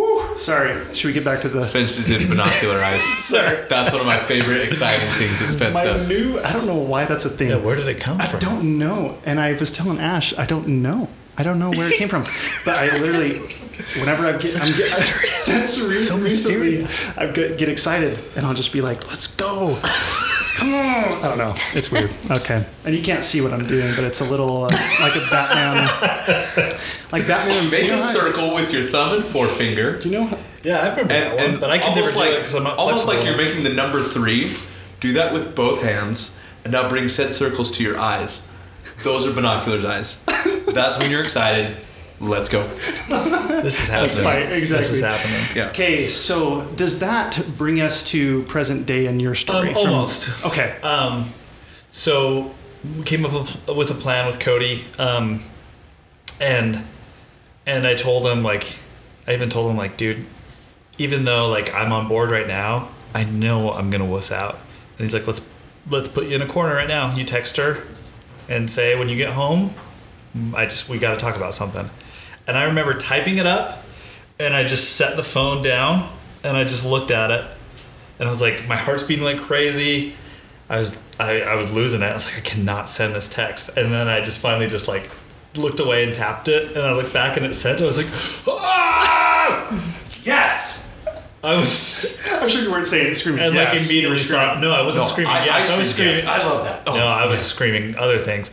Sorry. Should we get back to the... Spence is in binocular eyes. Sorry. That's one of my favorite exciting things that Spence My does. new... I don't know why that's a thing. Yeah, where did it come I from? I don't know. And I was telling Ash, I don't know. I don't know where it came from. But I literally... Whenever I get... I'm get sensory, So recently, mysterious. I get, get excited. And I'll just be like, let's go. Come on. I don't know. It's weird. Okay. And you can't see what I'm doing, but it's a little uh, like a Batman... Like Batman... Make you know a how- circle with your thumb and forefinger. Do you know... How, Yeah, I remember that one, but I can never almost do like, it because I'm not almost like flexible you're enough. making the number three. Do that with both hands, and now bring said circles to your eyes. Those are binoculars eyes. That's when you're excited. Let's go. This is happening. That's fine. Exactly. This is happening. Yeah. Okay, so does that bring us to present day in your story? Um, From- almost. Okay. Um, so we came up with a plan with Cody, um, and and I told him like, I even told him like, dude, even though like I'm on board right now, I know I'm gonna wuss out. And he's like, let's let's put you in a corner right now. You text her and say when you get home, I just we got to talk about something. And I remember typing it up, and I just set the phone down, and I just looked at it, and I was like, my heart's beating like crazy. I was I, I was losing it. I was like, I cannot send this text. And then I just finally just like looked away and tapped it, and I looked back and it sent. I was like, ah! Yes. I was. I'm sure you weren't saying screaming. And yes. like immediately You were saw. No, I wasn't No, screaming. I- yes, I I, was screamed screaming. yes. I love that. Oh, no, I was yeah. screaming other things.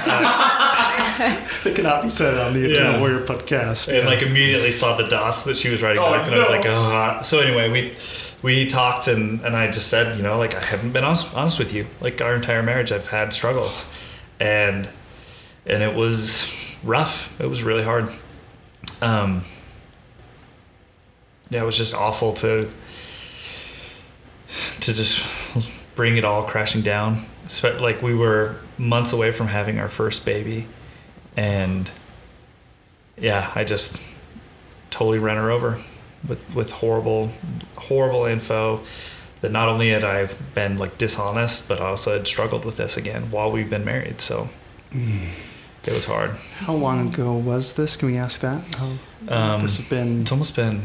That cannot be said on the Eternal Yeah. Warrior podcast. And Yeah. like immediately saw the dots that she was writing Oh, back, and I was no. like, oh. So anyway, we we talked, and and I just said, you know, like I haven't been honest, honest with you. Like our entire marriage, I've had struggles, and and it was rough. It was really hard. Um. Yeah, it was just awful to to just bring it all crashing down. Spe- Like we were months away from having our first baby, and yeah, I just totally ran her over with with horrible, horrible info. That not only had I been like dishonest, but I also had struggled with this again while we've been married. So Mm. it was hard. How long ago was this? Can we ask that? How Um, this has been? It's almost been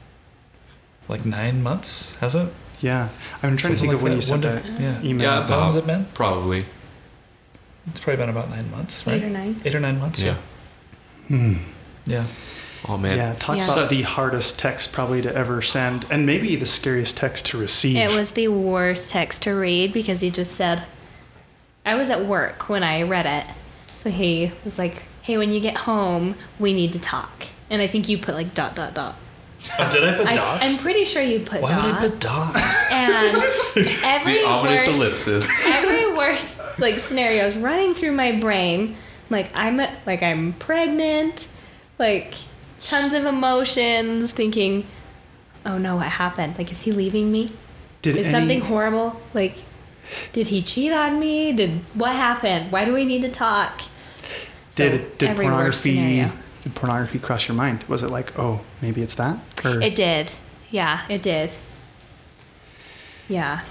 like nine months, has it? Yeah, I'm trying to Something think like of when that. you sent When that did- yeah. email. Yeah, How long has it been? Probably. It's probably been about nine months, right? Eight or nine. Eight or nine months. Yeah. Hmm. Yeah. Oh man. Yeah, talk Yeah. about the hardest text probably to ever send, and maybe the scariest text to receive. It was the worst text to read because he just said, I was at work when I read it. So he was like, hey, when you get home, we need to talk. And I think you put like dot, dot, dot. Oh, did I put I, dots? I'm pretty sure you put Why dots. would I put dots? And every The ominous worst, ellipses. every worst like scenarios running through my brain. Like I'm like I'm pregnant, like tons of emotions, thinking, oh no, what happened? Like, is he leaving me? Did Is any- something horrible? Like, did he cheat on me? Did what happened? Why do we need to talk? So, Did did every worst pornography scenario. did pornography cross your mind? Was it like, oh, maybe it's that? Or It did. Yeah, it did. Yeah.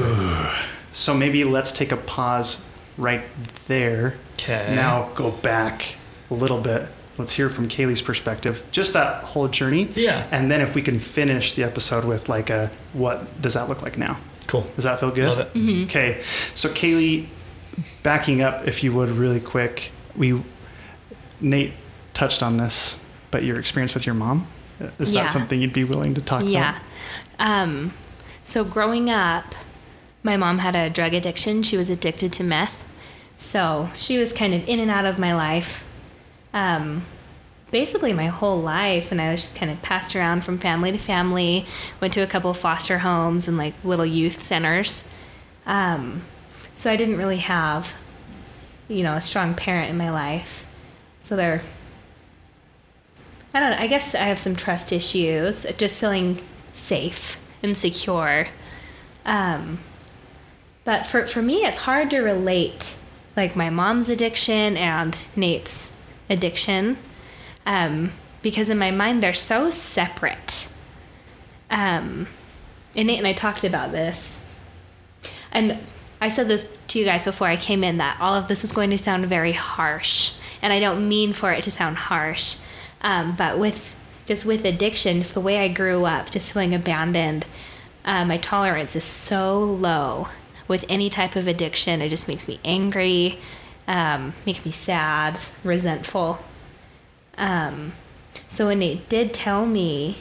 so maybe let's take a pause right there. 'Kay. Now go back a little bit. Let's hear from Kaylee's perspective, just that whole journey. Yeah. And then if we can finish the episode with like a, what does that look like now? Cool. Does that feel good? Love it. Mm-hmm. Okay. So Kaylee, backing up, if you would, really quick. We, Nate touched on this, but your experience with your mom, is Yeah. that something you'd be willing to talk Yeah. about? Um, so growing up, my mom had a drug addiction. She was addicted to meth. So she was kind of in and out of my life. Um, basically my whole life, and I was just kind of passed around from family to family, went to a couple of foster homes and like little youth centers. Um, so I didn't really have, you know, a strong parent in my life. So there, I don't know, I guess I have some trust issues, just feeling safe and secure. Um, but for, for me, it's hard to relate like my mom's addiction and Nate's addiction, um, because in my mind they're so separate. Um, and Nate and I talked about this, and I said this to you guys before I came in, that all of this is going to sound very harsh, and I don't mean for it to sound harsh, um, but with just with addiction, just the way I grew up, just feeling abandoned, uh, my tolerance is so low with any type of addiction. It just makes me angry, um, makes me sad, resentful. Um, so when they did tell me,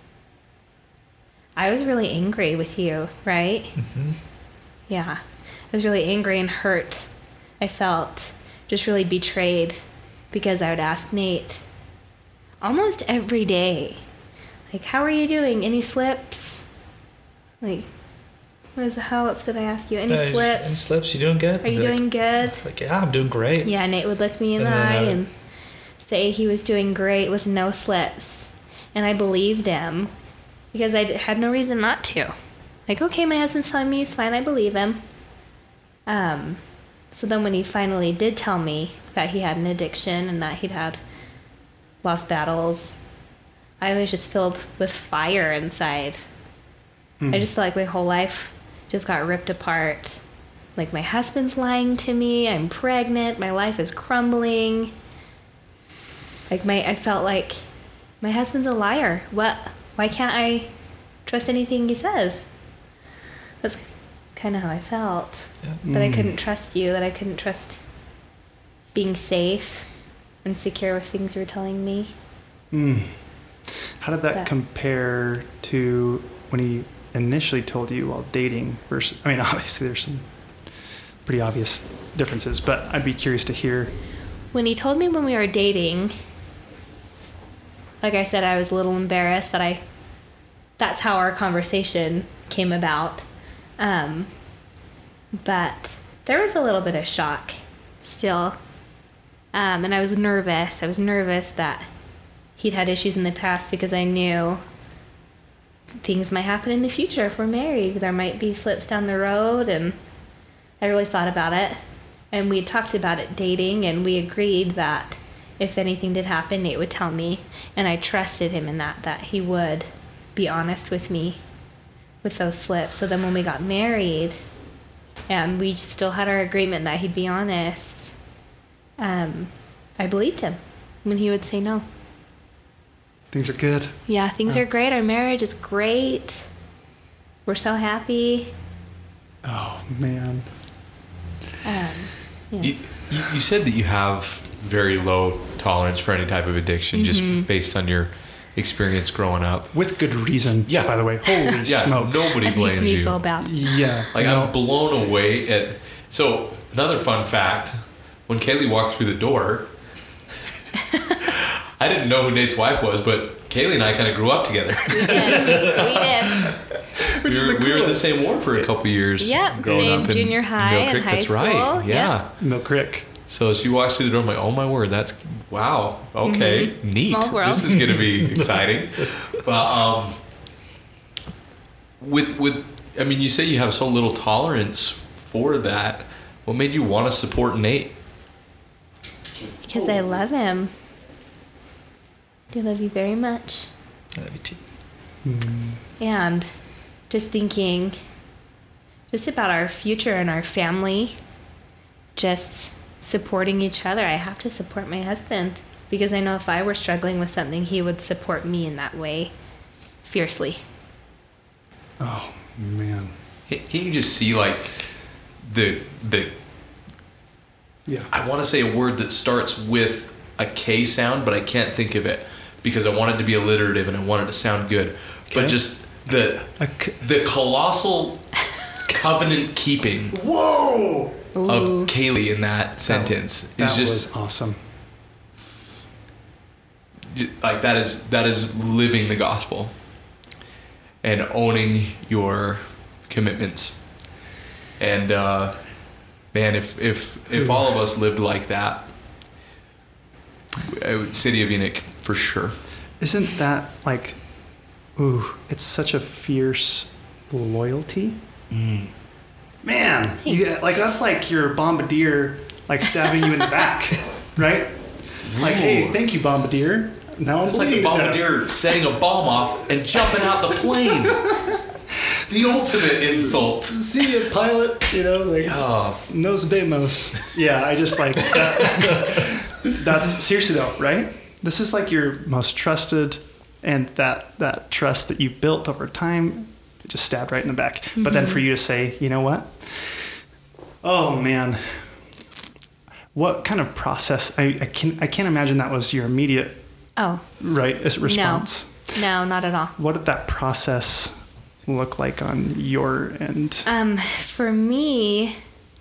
I was really angry with you, right? Mm-hmm. Yeah. I was really angry and hurt. I felt just really betrayed because I would ask Nate almost every day, like, how are you doing? Any slips? Like, what is, how else did I ask you? Any Uh, slips? Any slips? You doing good? Are you Be doing like, good? Like, yeah, I'm doing great. Yeah, Nate would look me in And the then, eye uh, and say he was doing great with no slips. And I believed him because I d- had no reason not to. Like, okay, my husband's telling me he's fine, I believe him. Um, so then when he finally did tell me that he had an addiction and that he'd had lost battles, I was just filled with fire inside. Mm. I just felt like my whole life just got ripped apart. Like, my husband's lying to me, I'm pregnant, my life is crumbling. Like, my, I felt like my husband's a liar. What? Why can't I trust anything he says? That's kind of how I felt. Yeah. That I Mm. couldn't trust you, that I couldn't trust being safe and secure with things you were telling me. Mm. How did that But- compare to when he initially told you while dating versus, I mean, obviously there's some pretty obvious differences, but I'd be curious to hear. When he told me when we were dating, like I said, I was a little embarrassed that I, that's how our conversation came about. Um, but there was a little bit of shock still. Um, and I was nervous. I was nervous that he'd had issues in the past because I knew things might happen in the future if we're married. There might be slips down the road, and I really thought about it. And we talked about it dating, and we agreed that if anything did happen, Nate would tell me. And I trusted him in that, that he would be honest with me with those slips. So then when we got married, and we still had our agreement that he'd be honest, um, I believed him when he would say no. Things are good. Yeah, things Oh. are great. Our marriage is great. We're so happy. Oh, man. Um, yeah. You, you, you said that you have very low tolerance for any type of addiction, Mhm. just based on your experience growing up. With good reason, Yeah. by the way. Holy Yeah, smokes. nobody That blames makes me you. feel bad. Yeah. Like, no. I'm blown away at. So, another fun fact: when Kaylee walked through the door, I didn't know who Nate's wife was, but Kaylee and I kind of grew up together. We did. We did. Which we, is were, the we were in the coolest. same ward for a couple years. Yep, growing same up in junior high Mill and Creek. high That's school. right. Yeah. Yep. Mill Creek. So she walks through the door. I'm like, oh my word, that's wow. Okay, Mhm. neat. Small world. This is gonna be exciting. But um, with with, I mean, you say you have so little tolerance for that. What made you want to support Nate? Because I love him. I love you very much. I love you too. Mm. And just thinking just about our future and our family, just supporting each other. I have to support my husband because I know if I were struggling with something, he would support me in that way fiercely. Oh, man. Can can you just see like the the? Yeah. I want to say a word that starts with a K sound, but I can't think of it because I want it to be alliterative and I want it to sound good. But Okay. just the A c- the colossal covenant keeping Whoa! Ooh. of Kaylee in that sentence That is just was awesome. j- like that is that is living the gospel and owning your commitments. And uh, man, if if if all of us lived like that, I would- City of Enoch for sure. Isn't that like, ooh, it's such a fierce loyalty? Man, you, like that's like your bombardier like stabbing you in the back, right? Like, hey, Ooh. thank you, bombardier. Now I'm It's like a bleeding to death. bombardier setting a bomb off and jumping out the plane. The ultimate insult. See you, pilot. You know, like Oh, nos vemos. Yeah, I just like that. That's seriously though, right? This is like your most trusted And that, that trust that you built over time, it just stabbed right in the back. Mm-hmm. But then for you to say, you know what? Oh man, what kind of process? I, I can I can't imagine that was your immediate oh right response. No, no, not at all. What did that process look like on your end? Um, for me,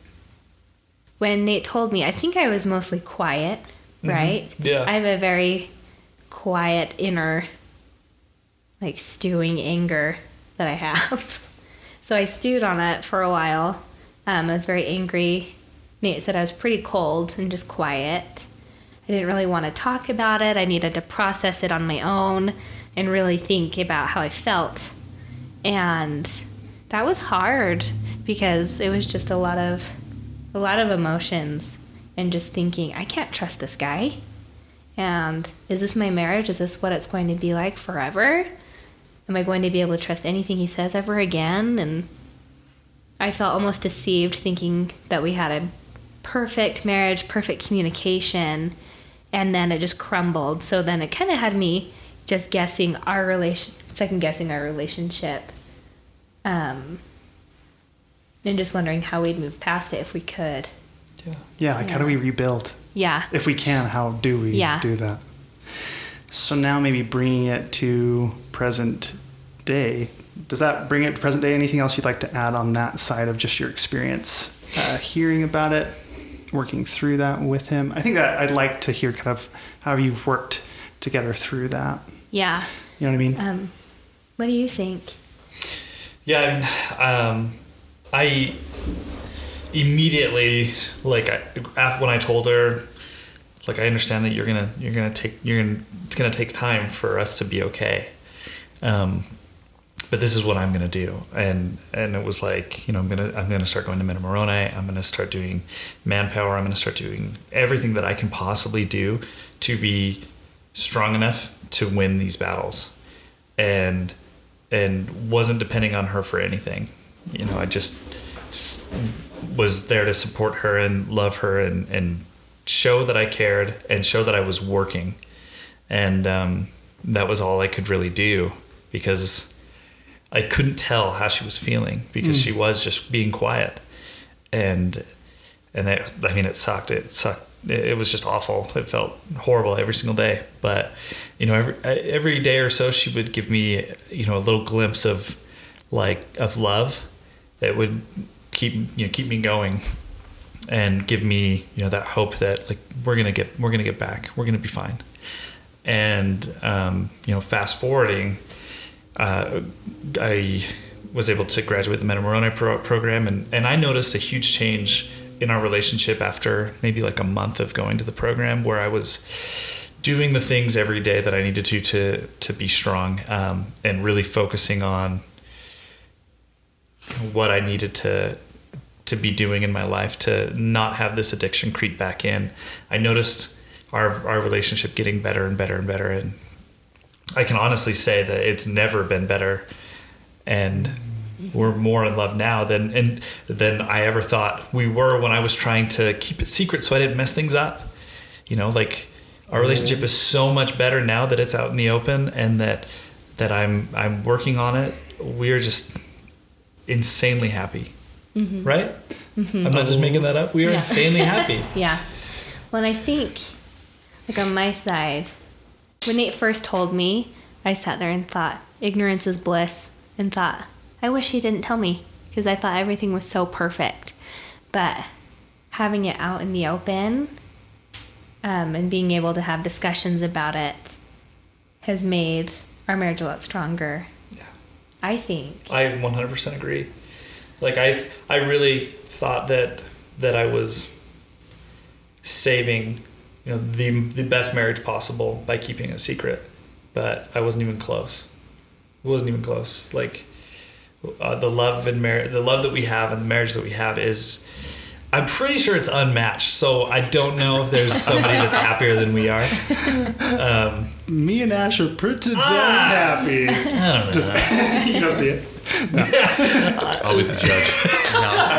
when Nate told me, I think I was mostly quiet, right? Mm-hmm. Yeah. I have a very quiet inner, like stewing anger that I have. So I stewed on it for a while. Um, I was very angry. Nate said I was pretty cold and just quiet. I didn't really want to talk about it. I needed to process it on my own and really think about how I felt. And that was hard because it was just a lot of a lot of emotions and just thinking, I can't trust this guy. And is this my marriage? Is this what it's going to be like forever? Am I going to be able to trust anything he says ever again? And I felt almost deceived thinking that we had a perfect marriage, perfect communication, and then it just crumbled. So then it kind of had me just guessing our relation, second guessing our relationship, um, and just wondering how we'd move past it if we could. Yeah. Yeah. Like, yeah. How do we rebuild? Yeah. If we can, how do we yeah. do that? So now maybe bringing it to present day. Does that bring it to present day? Anything else you'd like to add on that side of just your experience, uh, hearing about it, working through that with him? I think that I'd like to hear kind of how you've worked together through that. Yeah. You know what I mean? Um, what do you think? Yeah, I mean, um, I immediately, like, I, when I told her, like, I understand that you're gonna, you're gonna take, you're gonna, it's gonna take time for us to be okay. Um, but this is what I'm gonna do, and and it was like, you know, I'm gonna I'm gonna start going to Menominee. I'm gonna start doing Manpower. I'm gonna start doing everything that I can possibly do to be strong enough to win these battles, and and wasn't depending on her for anything. You know, I just just was there to support her and love her and and show that I cared and show that I was working, and um, that was all I could really do, because I couldn't tell how she was feeling, because mm. she was just being quiet, and and that, I mean, it sucked. It sucked. It, it was just awful. It felt horrible every single day. But you know, every every day or so, she would give me, you know, a little glimpse of like of love that would keep you know keep me going, and give me, you know, that hope that, like, we're gonna get we're gonna get back. We're gonna be fine. And um, you know, fast forwarding. Uh, I was able to graduate the Menominee pro- program, and, and I noticed a huge change in our relationship after maybe like a month of going to the program, where I was doing the things every day that I needed to to to be strong, um, and really focusing on what I needed to to be doing in my life to not have this addiction creep back in. I noticed our our relationship getting better and better and better, and I can honestly say that it's never been better, and we're more in love now than and than I ever thought we were when I was trying to keep it secret so I didn't mess things up. You know, like, our relationship is so much better now that it's out in the open, and that that I'm I'm working on it. We're just insanely happy, mm-hmm. right? Mm-hmm. I'm not just making that up. We are yeah. insanely happy. Yeah. Well, and I think, like, on my side, when Nate first told me, I sat there and thought, ignorance is bliss, and thought, I wish he didn't tell me, because I thought everything was so perfect. But having it out in the open, um, and being able to have discussions about it has made our marriage a lot stronger. Yeah. I think. I one hundred percent agree. Like, I I really thought that that I was saving, you know, the the best marriage possible by keeping it secret, but I wasn't even close. It wasn't even close. Like, uh, the love and marriage, the love that we have and the marriage that we have is, I'm pretty sure it's unmatched. So I don't know if there's somebody that's happier than we are. Um, Me and Ash are pretty damn ah, happy. I don't know. Just, you don't see it. No. I'll be the judge.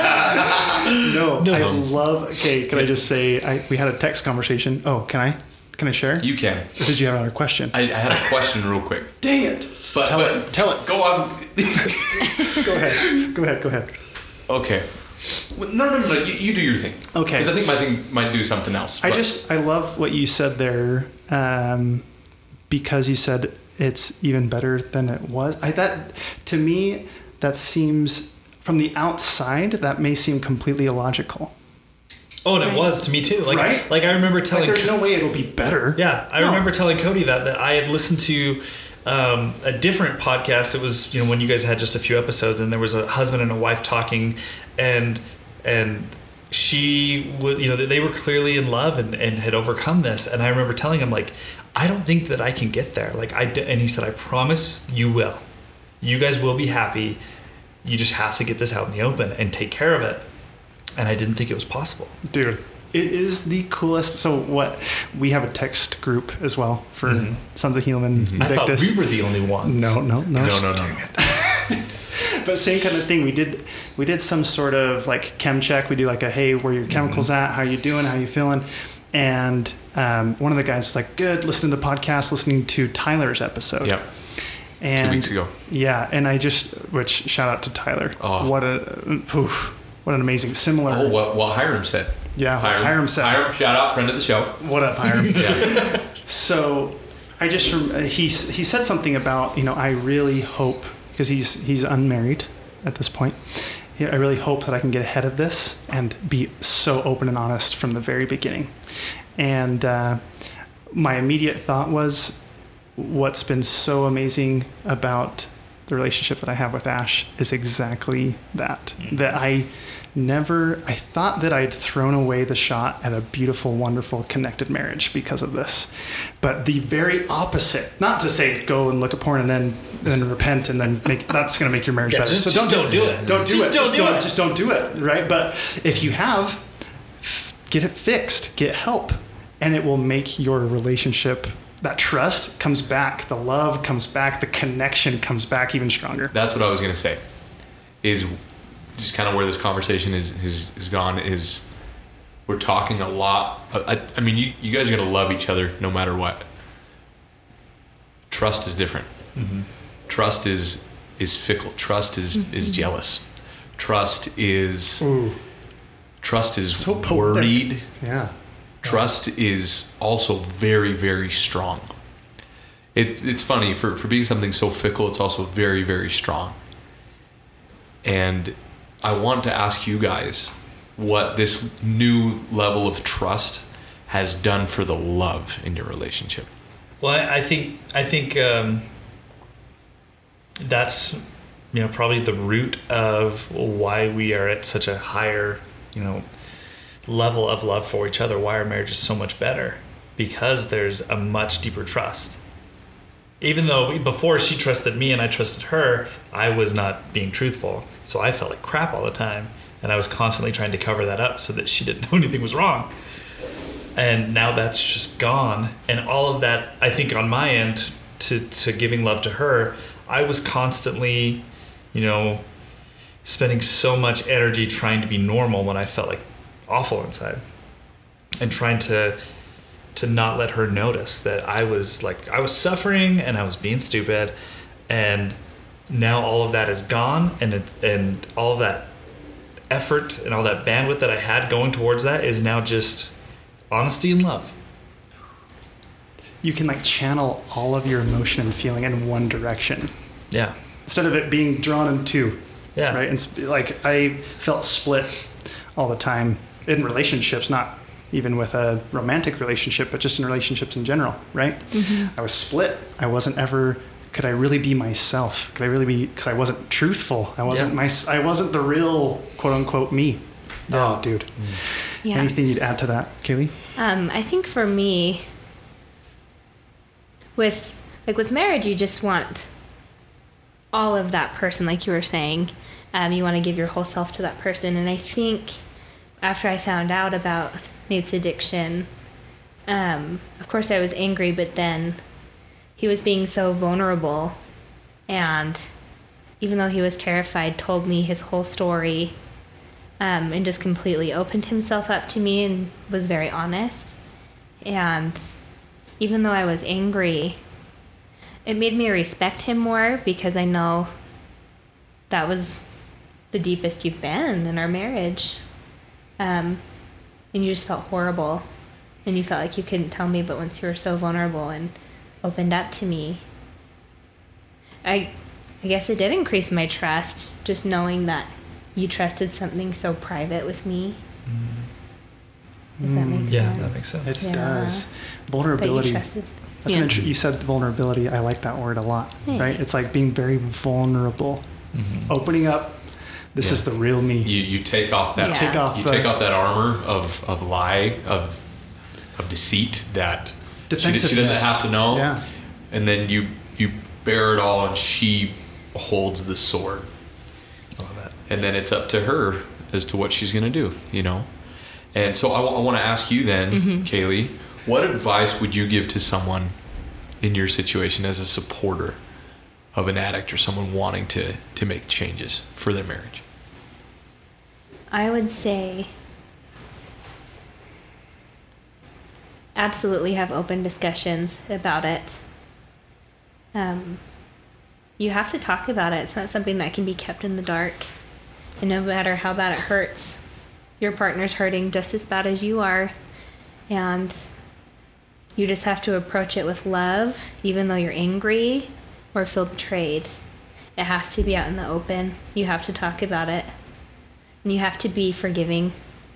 No. no, No. I love. Okay, can I just say I, we had a text conversation? Oh, can I? Can I share? You can. Or did you have another question? I, I had a question real quick. Dang it! But, tell but it. Tell it. Go on. Go ahead. Go ahead. Go ahead. Okay. Well, no, no, no. You, you do your thing. Okay. Because I think my thing might do something else. I but. just I love what you said there, um, because you said it's even better than it was. I that to me that seems from the outside that may seem completely illogical. Oh, and it was to me too. Like, right? like I remember telling. Like, there's no way it'll be better. Yeah, I no. remember telling Cody that that I had listened to um, a different podcast. It was, you know, when you guys had just a few episodes, and there was a husband and a wife talking, and and she would, you know, they were clearly in love and, and had overcome this. And I remember telling him, like, I don't think that I can get there. Like I d- and he said, I promise you will. You guys will be happy. You just have to get this out in the open and take care of it. And I didn't think it was possible. Dude, it is the coolest. So what, we have a text group as well for mm-hmm. Sons of Helaman. Mm-hmm. I thought we were the only ones. No, no, no. No, no, no. But same kind of thing. We did we did some sort of like chem check. We do like a, hey, where are your chemicals mm-hmm. at? How you doing? How you feeling? And um, one of the guys was like, good, listening to the podcast, listening to Tyler's episode. Yep. And Two weeks ago. Yeah, and I just, which shout out to Tyler. Oh. What a, oof. What an amazing, similar. Oh, what, what Hiram said. Yeah, Hiram, Hiram said. Hiram, shout out, friend of the show. What up, Hiram? Yeah. So, I just he he said something about, you know, I really hope, because he's he's unmarried at this point. I really hope that I can get ahead of this and be so open and honest from the very beginning. And uh, my immediate thought was, what's been so amazing about the relationship that I have with Ash is exactly that. Mm-hmm. That I never, I thought that I'd thrown away the shot at a beautiful, wonderful, connected marriage because of this. But the very opposite, not to say go and look at porn and then then repent and then make, that's going to make your marriage yeah, better. Just, so just don't, don't do it. Don't do just it. Don't just do don't it. Just don't do it, right? But if you have, get it fixed, get help, and it will make your relationship, that trust comes back, the love comes back, the connection comes back even stronger. That's what I was going to say, is just kind of where this conversation is, is, is gone, is we're talking a lot. I, I mean, you, you guys are going to love each other no matter what. Trust is different. Mm-hmm. Trust is is fickle. Trust is, mm-hmm. is jealous. Trust is Ooh. Trust is so worried. Yeah. Trust is also very, very strong. It, it's funny, for, for being something so fickle, it's also very, very strong. And I want to ask you guys what this new level of trust has done for the love in your relationship. Well, I, I think I think um, that's, you know, probably the root of why we are at such a higher, you know, level of love for each other, why our marriage is so much better, because there's a much deeper trust. Even though before she trusted me and I trusted her, I was not being truthful, so I felt like crap all the time, and I was constantly trying to cover that up so that she didn't know anything was wrong. And now that's just gone, and all of that, I think on my end, to, to giving love to her, I was constantly, you know, spending so much energy trying to be normal when I felt like awful inside, and trying to to not let her notice that I was like I was suffering and I was being stupid. And now all of that is gone, and it, and all of that effort and all that bandwidth that I had going towards that is now just honesty and love. You can like channel all of your emotion and feeling in one direction. Yeah. Instead of it being drawn in two. Yeah. Right. And sp- like I felt split all the time in relationships, not even with a romantic relationship, but just in relationships in general. Right. Mm-hmm. I was split. I wasn't ever. Could I really be myself? Could I really be? Because I wasn't truthful. I wasn't yeah. my. I wasn't the real quote unquote me. Yeah. Oh, dude. Mm. Yeah. Anything you'd add to that, Kaylee? Um, I think for me, with like with marriage, you just want all of that person, like you were saying. Um, you want to give your whole self to that person. And I think after I found out about Nate's addiction, um, of course I was angry, but then he was being so vulnerable, and even though he was terrified, told me his whole story, um, and just completely opened himself up to me and was very honest. And even though I was angry, it made me respect him more because I know that was the deepest you've been in our marriage. Um, and you just felt horrible. And you felt like you couldn't tell me, but once you were so vulnerable and opened up to me, I, I guess it did increase my trust, just knowing that you trusted something so private with me. Mm. Does that make sense? Yeah, that makes sense. It Yeah. does. Vulnerability. But you trusted. That's Yeah. an inter- you said vulnerability. I like that word a lot. Yeah. Right? It's like being very vulnerable, Mm-hmm. opening up. This Yeah. is the real me. You you take off that Yeah. Take off you the- take off that armor of, of lie of of deceit that she, she Defensiveness. doesn't have to know. Yeah. And then you you bear it all, and she holds the sword. And then it's up to her as to what she's going to do, you know? And so I, want to ask you then, Mm-hmm. Kaylee, what advice would you give to someone in your situation as a supporter of an addict or someone wanting to, to make changes for their marriage? I would say absolutely have open discussions about it. Um, you have to talk about it. It's not something that can be kept in the dark. And no matter how bad it hurts, your partner's hurting just as bad as you are. And you just have to approach it with love, even though you're angry or feel betrayed. It has to be out in the open. You have to talk about it. And you have to be forgiving.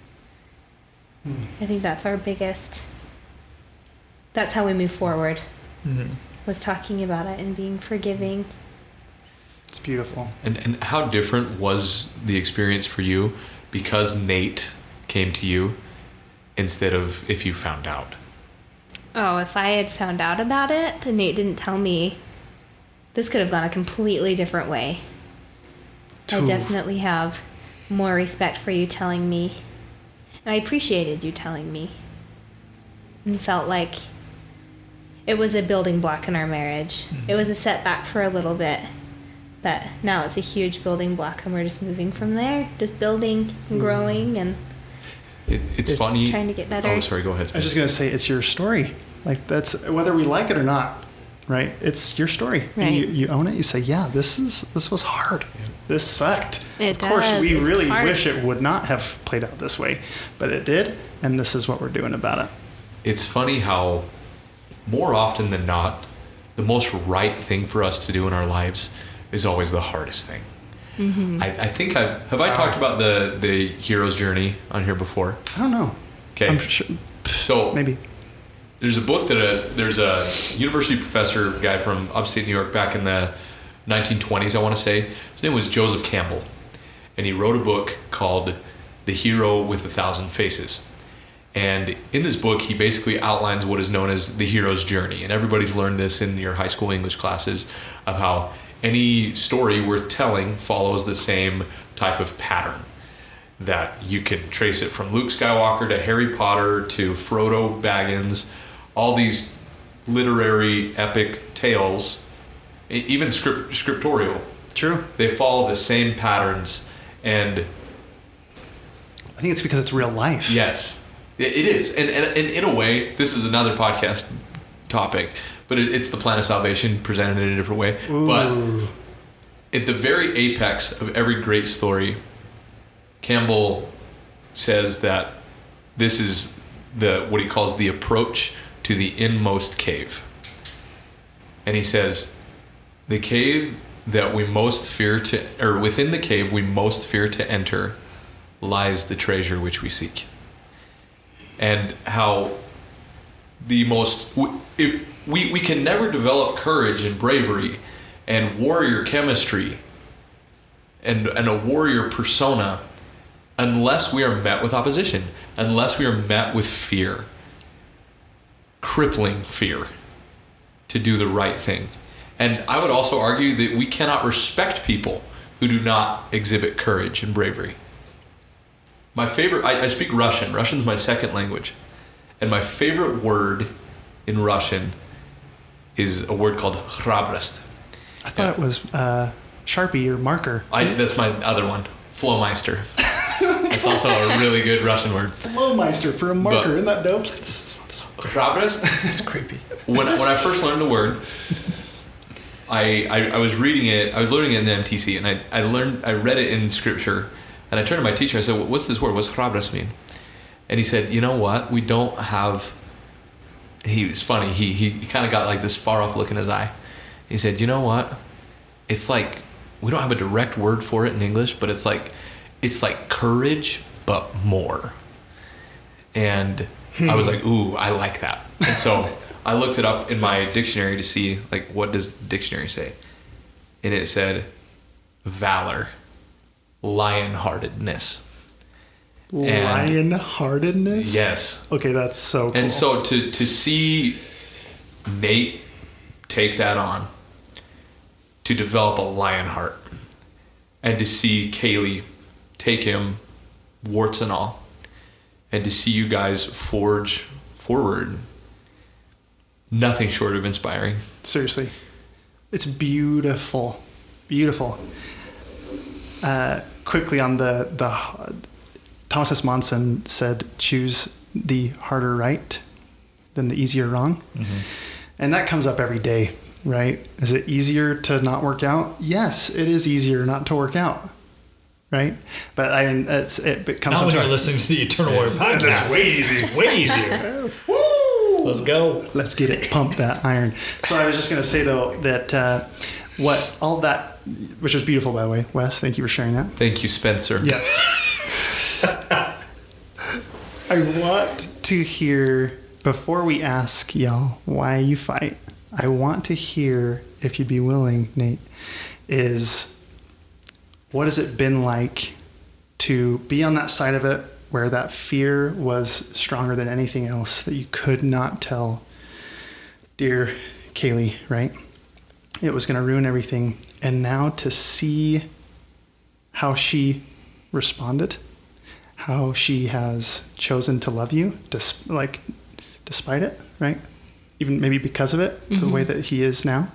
Mm. I think that's our biggest, that's how we move forward, Mm-hmm. was talking about it and being forgiving. It's beautiful. And and how different was the experience for you because Nate came to you instead of if you found out? Oh, if I had found out about it and Nate didn't tell me, this could have gone a completely different way. I Ooh. definitely have more respect for you telling me. And I appreciated you telling me. And felt like it was a building block in our marriage. Mm-hmm. It was a setback for a little bit. But now it's a huge building block and we're just moving from there. Just building and growing and It, it's funny. trying to get better. Oh, sorry. Go ahead. I was just gonna say it's your story. Like that's whether we like it or not, right? It's your story. Right. You, you own it. You say, yeah, this is this was hard. This sucked. It of course, does. we It's really hard. wish it would not have played out this way, but it did, and this is what we're doing about it. It's funny how more often than not, the most right thing for us to do in our lives is always the hardest thing. Mm-hmm. I, I think I have I talked about the the hero's journey on here before. I don't know. Okay. I'm sure. So Maybe. there's a book that a there's a university professor guy from upstate New York back in the nineteen twenties, I want to say. His name was Joseph Campbell, and he wrote a book called The Hero with a Thousand Faces. And in this book, he basically outlines what is known as the hero's journey. And everybody's learned this in your high school English classes of how any story worth telling follows the same type of pattern. That you can trace it from Luke Skywalker to Harry Potter to Frodo Baggins, all these literary epic tales, e- even script, scriptorial. True. They follow the same patterns. And I think it's because it's real life. yes, it, it is. And, and, and in a way, this is another podcast topic, but it, it's the plan of salvation presented in a different way. Ooh. But at the very apex of every great story, Campbell says that this is the what he calls the approach to the inmost cave. And he says, the cave that we most fear to, or within the cave we most fear to enter, lies the treasure which we seek. And how the most, if we, we can never develop courage and bravery and warrior chemistry and, and a warrior persona unless we are met with opposition, unless we are met with fear, crippling fear, to do the right thing. And I would also argue that we cannot respect people who do not exhibit courage and bravery. My favorite, I, I speak Russian. Russian's my second language. And my favorite word in Russian is a word called hrabrost. I thought it was uh, Sharpie or marker. I, that's my other one, Flowmeister. It's also a really good Russian word. Flowmeister for a marker. But- Isn't that dope? It's Chrabrost? It's creepy. When, when I first learned the word, I, I I was reading it, I was learning it in the M T C, and I, I learned, I read it in scripture, and I turned to my teacher, I said, what's this word? What's chrabrost mean? And he said, you know what? We don't have, he was funny, he, he, he kind of got like this far off look in his eye. He said, you know what? It's like, we don't have a direct word for it in English, but it's like, it's like courage, but more. And I was like, ooh, I like that. And so I looked it up in my dictionary to see, like, what does the dictionary say? And it said, valor, lion-heartedness. Lion-heartedness? Yes. Okay, that's so cool. And so to, to see Nate take that on, to develop a lion heart, and to see Kaylee take him, warts and all, and to see you guys forge forward, nothing short of inspiring. Seriously. It's beautiful. Beautiful. Uh, quickly on the, the Thomas S. Monson said, choose the harder right than the easier wrong. Mm-hmm. And that comes up every day, right? Is it easier to not work out? Yes, it is easier not to work out. Right, but I it's it becomes not when you're listening to the Eternal Warrior podcast. That's way easy. It's way easier. Woo! Let's go. Let's get it. Pump that iron. So I was just going to say though that uh, what all that, which was beautiful by the way, Wes. Thank you for sharing that. Thank you, Spencer. Yes. I want to hear before we ask y'all why you fight. I want to hear, if you'd be willing, Nate, is. What has it been like to be on that side of it where that fear was stronger than anything else that you could not tell dear Kaylee, right? It was going to ruin everything. And now to see how she responded, how she has chosen to love you, dis- like despite it, right? Even maybe because of it, mm-hmm. the way that he is now.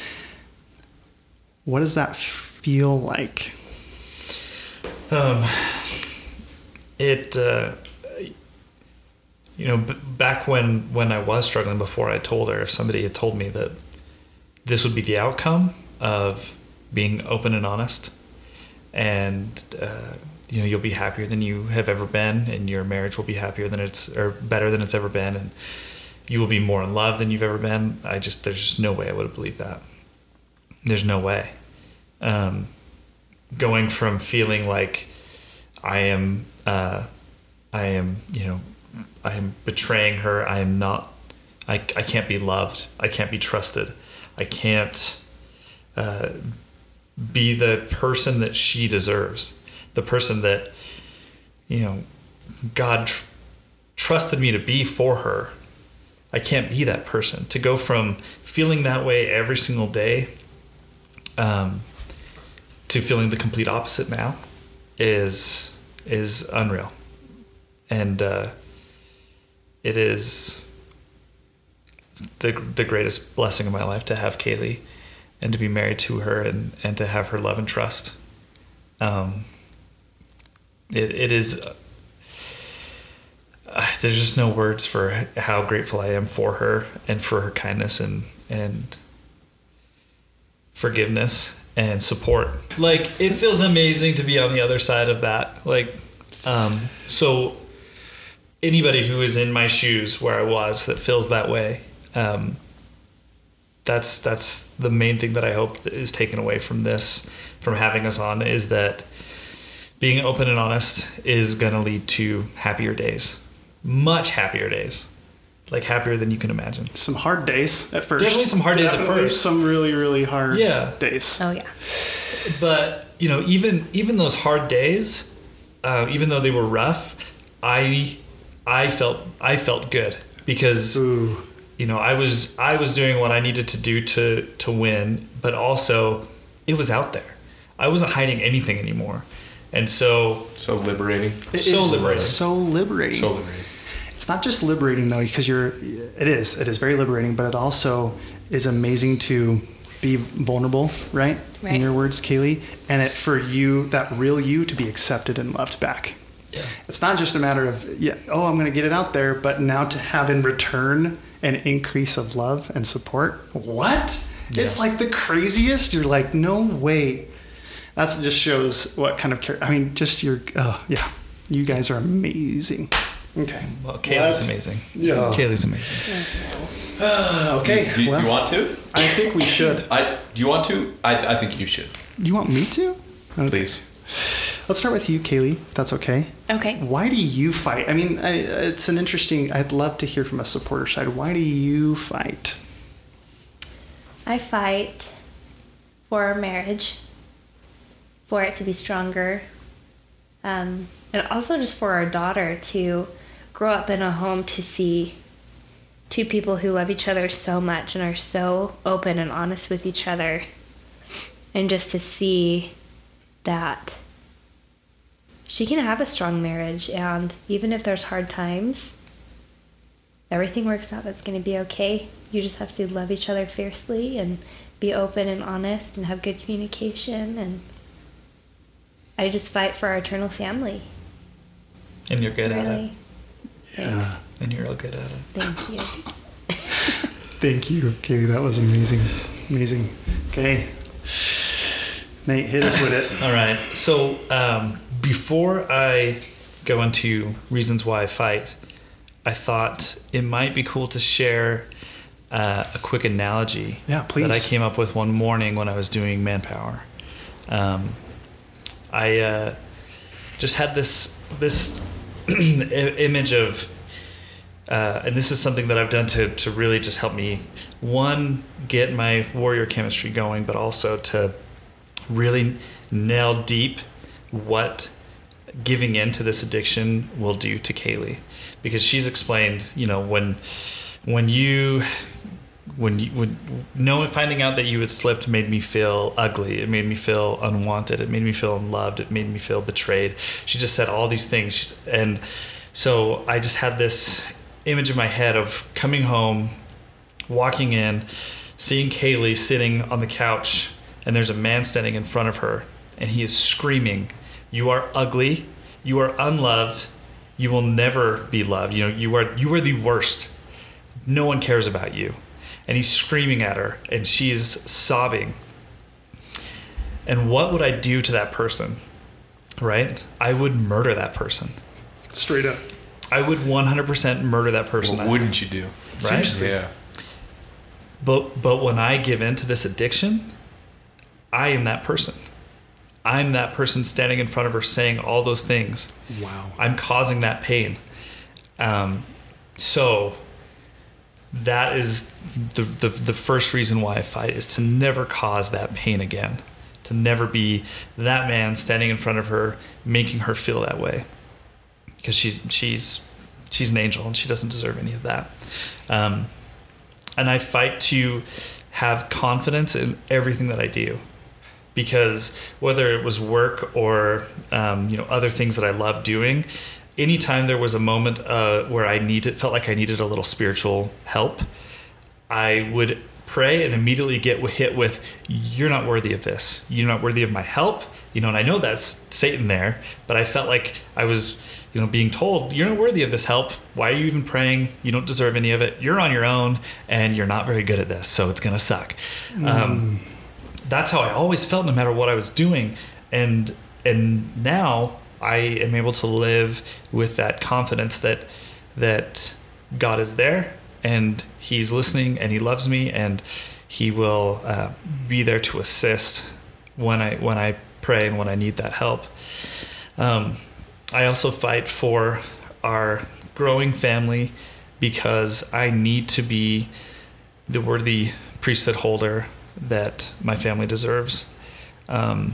What does that feel like? Um, it, uh, you know, b- back when, when I was struggling before I told her, if somebody had told me that this would be the outcome of being open and honest and, uh, you know, you'll be happier than you have ever been and your marriage will be happier than it's, or better than it's ever been. And you will be more in love than you've ever been. I just, there's just no way I would have believed that. There's no way. Um, going from feeling like I am, uh, I am, you know, I am betraying her. I am not, I, I can't be loved. I can't be trusted. I can't uh, be the person that she deserves. The person that, you know, God tr- trusted me to be for her. I can't be that person. To go from feeling that way every single day, um, to feeling the complete opposite now is is unreal. And uh, it is the the greatest blessing of my life to have Kaylee and to be married to her and, and to have her love and trust. Um, it it is uh, there's just no words for how grateful I am for her and for her kindness and and forgiveness and support. Like, it feels amazing to be on the other side of that. Like, um, so anybody who is in my shoes where I was that feels that way, um, that's that's the main thing that I hope that is taken away from this, from having us on, is that being open and honest is going to lead to happier days, much happier days. Like happier than you can imagine. Some hard days at first. Definitely some hard days Definitely at first. Some really, really hard yeah. days. Oh yeah. But you know, even even those hard days, uh, even though they were rough, I I felt I felt good because Ooh. you know I was I was doing what I needed to do to to win, but also it was out there. I wasn't hiding anything anymore, and so so liberating. It so is liberating. So liberating. So liberating. It's not just liberating though, because you're. It is. It is very liberating, but it also is amazing to be vulnerable, right? Right. In your words, Kaylee, and it for you, that real you, to be accepted and loved back. Yeah. It's not just a matter of, yeah, oh, I'm going to get it out there, but now to have in return an increase of love and support. What? Yeah. It's like the craziest. You're like, no way. That just shows what kind of character. I mean, just your, oh, yeah. You guys are amazing. Okay. Well, Kaylee's what? amazing. Yeah. Kaylee's amazing. Uh, okay. You, you, well, you want to? I think we should. I. Do you want to? I, I think you should. You want me to? Okay. Please. Let's start with you, Kaylee, if that's okay. Okay. Why do you fight? I mean, I, it's an interesting, I'd love to hear from a supporter side. Why do you fight? I fight for our marriage, for it to be stronger, um, and also just for our daughter to grow up in a home to see two people who love each other so much and are so open and honest with each other, and just to see that she can have a strong marriage, and even if there's hard times, everything works out. That's going to be okay. You just have to love each other fiercely and be open and honest and have good communication. And I just fight for our eternal family. And you're good really. at it. Thanks. Yeah. And you're real good at it. Thank you. Thank you, Kaylee. That was amazing. Amazing. Okay. Nate, hit us with it. All right. So um, before I go into reasons why I fight, I thought it might be cool to share uh, a quick analogy yeah, please. that I came up with one morning when I was doing Manpower. Um, I uh, just had this this image of, uh, and this is something that I've done to to really just help me, one, get my warrior chemistry going, but also to really nail deep what giving in to this addiction will do to Kaylee. Because she's explained, you know, when when you when you when knowing finding out that you had slipped made me feel ugly. It made me feel unwanted. It made me feel unloved. It made me feel betrayed. She just said all these things. She's, and so I just had this image in my head of coming home, walking in, seeing Kaylee sitting on the couch, and there's a man standing in front of her, and he is screaming, "You are ugly. You are unloved. You will never be loved. You know, you are you are the worst. No one cares about you." And he's screaming at her, and she's sobbing. And what would I do to that person? Right? I would murder that person. Straight up. I would one hundred percent murder that person. What wouldn't you do? Right? Seriously. Yeah. But but when I give in to this addiction, I am that person. I'm that person standing in front of her saying all those things. Wow. I'm causing that pain. Um, so that is the, the the first reason why I fight, is to never cause that pain again. To never be that man standing in front of her, making her feel that way. Because she she's she's an angel and she doesn't deserve any of that. Um, and I fight to have confidence in everything that I do. Because whether it was work or um, you know, other things that I love doing, anytime there was a moment uh, where I needed, felt like I needed a little spiritual help, I would pray and immediately get hit with, "You're not worthy of this. You're not worthy of my help." You know, and I know that's Satan there, but I felt like I was, you know, being told, "You're not worthy of this help. Why are you even praying? You don't deserve any of it. You're on your own, and you're not very good at this, so it's gonna suck." Mm. Um, That's how I always felt, no matter what I was doing. And and now I am able to live with that confidence that that God is there, and he's listening, and he loves me, and he will uh, be there to assist when I when I pray and when I need that help. Um, I also fight for our growing family, because I need to be the worthy priesthood holder that my family deserves. Um,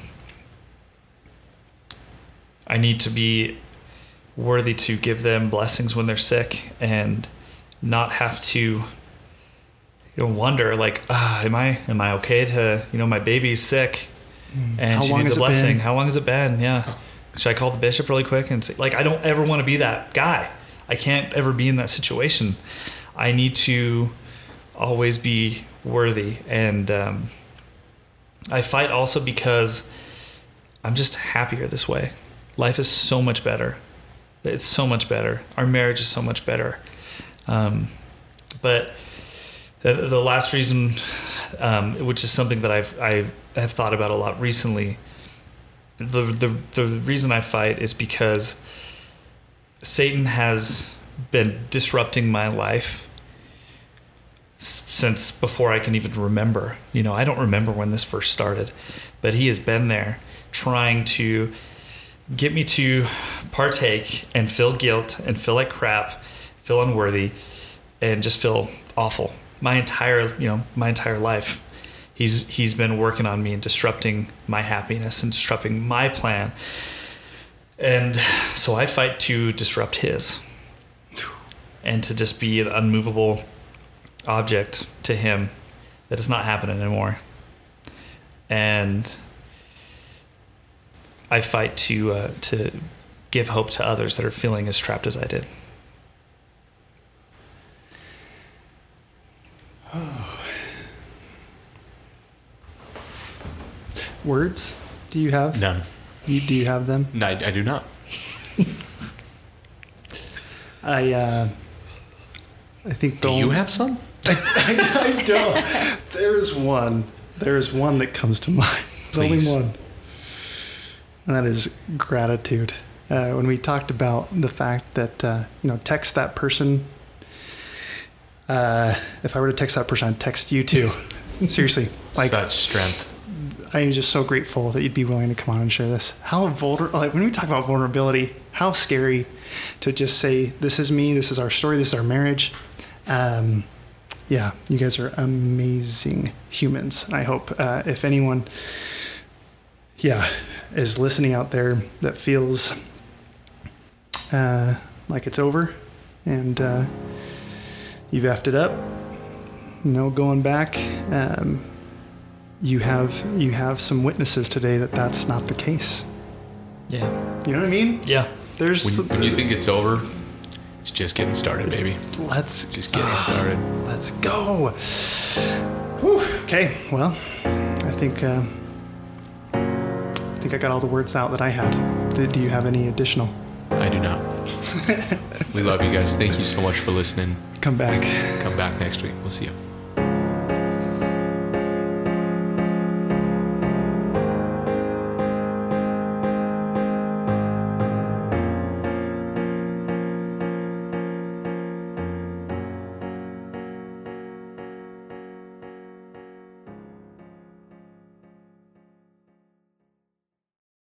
I need to be worthy to give them blessings when they're sick, and not have to, you know, wonder like, ah, am I am I okay to, you know, my baby's sick and How she long needs has a it blessing. been? How long has it been? Yeah. Should I call the bishop really quick and say, like, I don't ever want to be that guy. I can't ever be in that situation. I need to always be worthy. And um, I fight also because I'm just happier this way. Life is so much better. It's so much better. Our marriage is so much better. Um, but the, the last reason, um, which is something that I've I have thought about a lot recently, the the the reason I fight is because Satan has been disrupting my life s- since before I can even remember. You know, I don't remember when this first started, but he has been there trying to get me to partake and feel guilt and feel like crap, feel unworthy, and just feel awful. My entire, you know, my entire life, he's he's been working on me and disrupting my happiness and disrupting my plan. And so I fight to disrupt his, and to just be an unmovable object to him that is not happening anymore. And I fight to uh, to give hope to others that are feeling as trapped as I did. Oh. Words? Do you have? None. You, do you have them? No, I, I do not. I uh, I think. Do you have some? I, I, I don't. There's one. There's one that comes to mind. There's only one. And that is gratitude. Uh, when we talked about the fact that, uh, you know, text that person. Uh, if I were to text that person, I'd text you too. Seriously. Like, such strength. I am just so grateful that you'd be willing to come on and share this. How vulnerable, like when we talk about vulnerability, how scary to just say, this is me, this is our story, this is our marriage. Um, yeah, you guys are amazing humans. And I hope uh, if anyone, yeah, is listening out there that feels uh, like it's over and uh, you've effed it up, no going back. Um, you have you have some witnesses today that that's not the case. Yeah. You know what I mean? Yeah. There's when, when you think it's over, it's just getting started, baby. Let's just getting started. Let's go. Whew. Okay. Well, I think uh, I think I got all the words out that I had. Do, do you have any additional? I do not. We love you guys. Thank you so much for listening. Come back. Come back next week. We'll see you.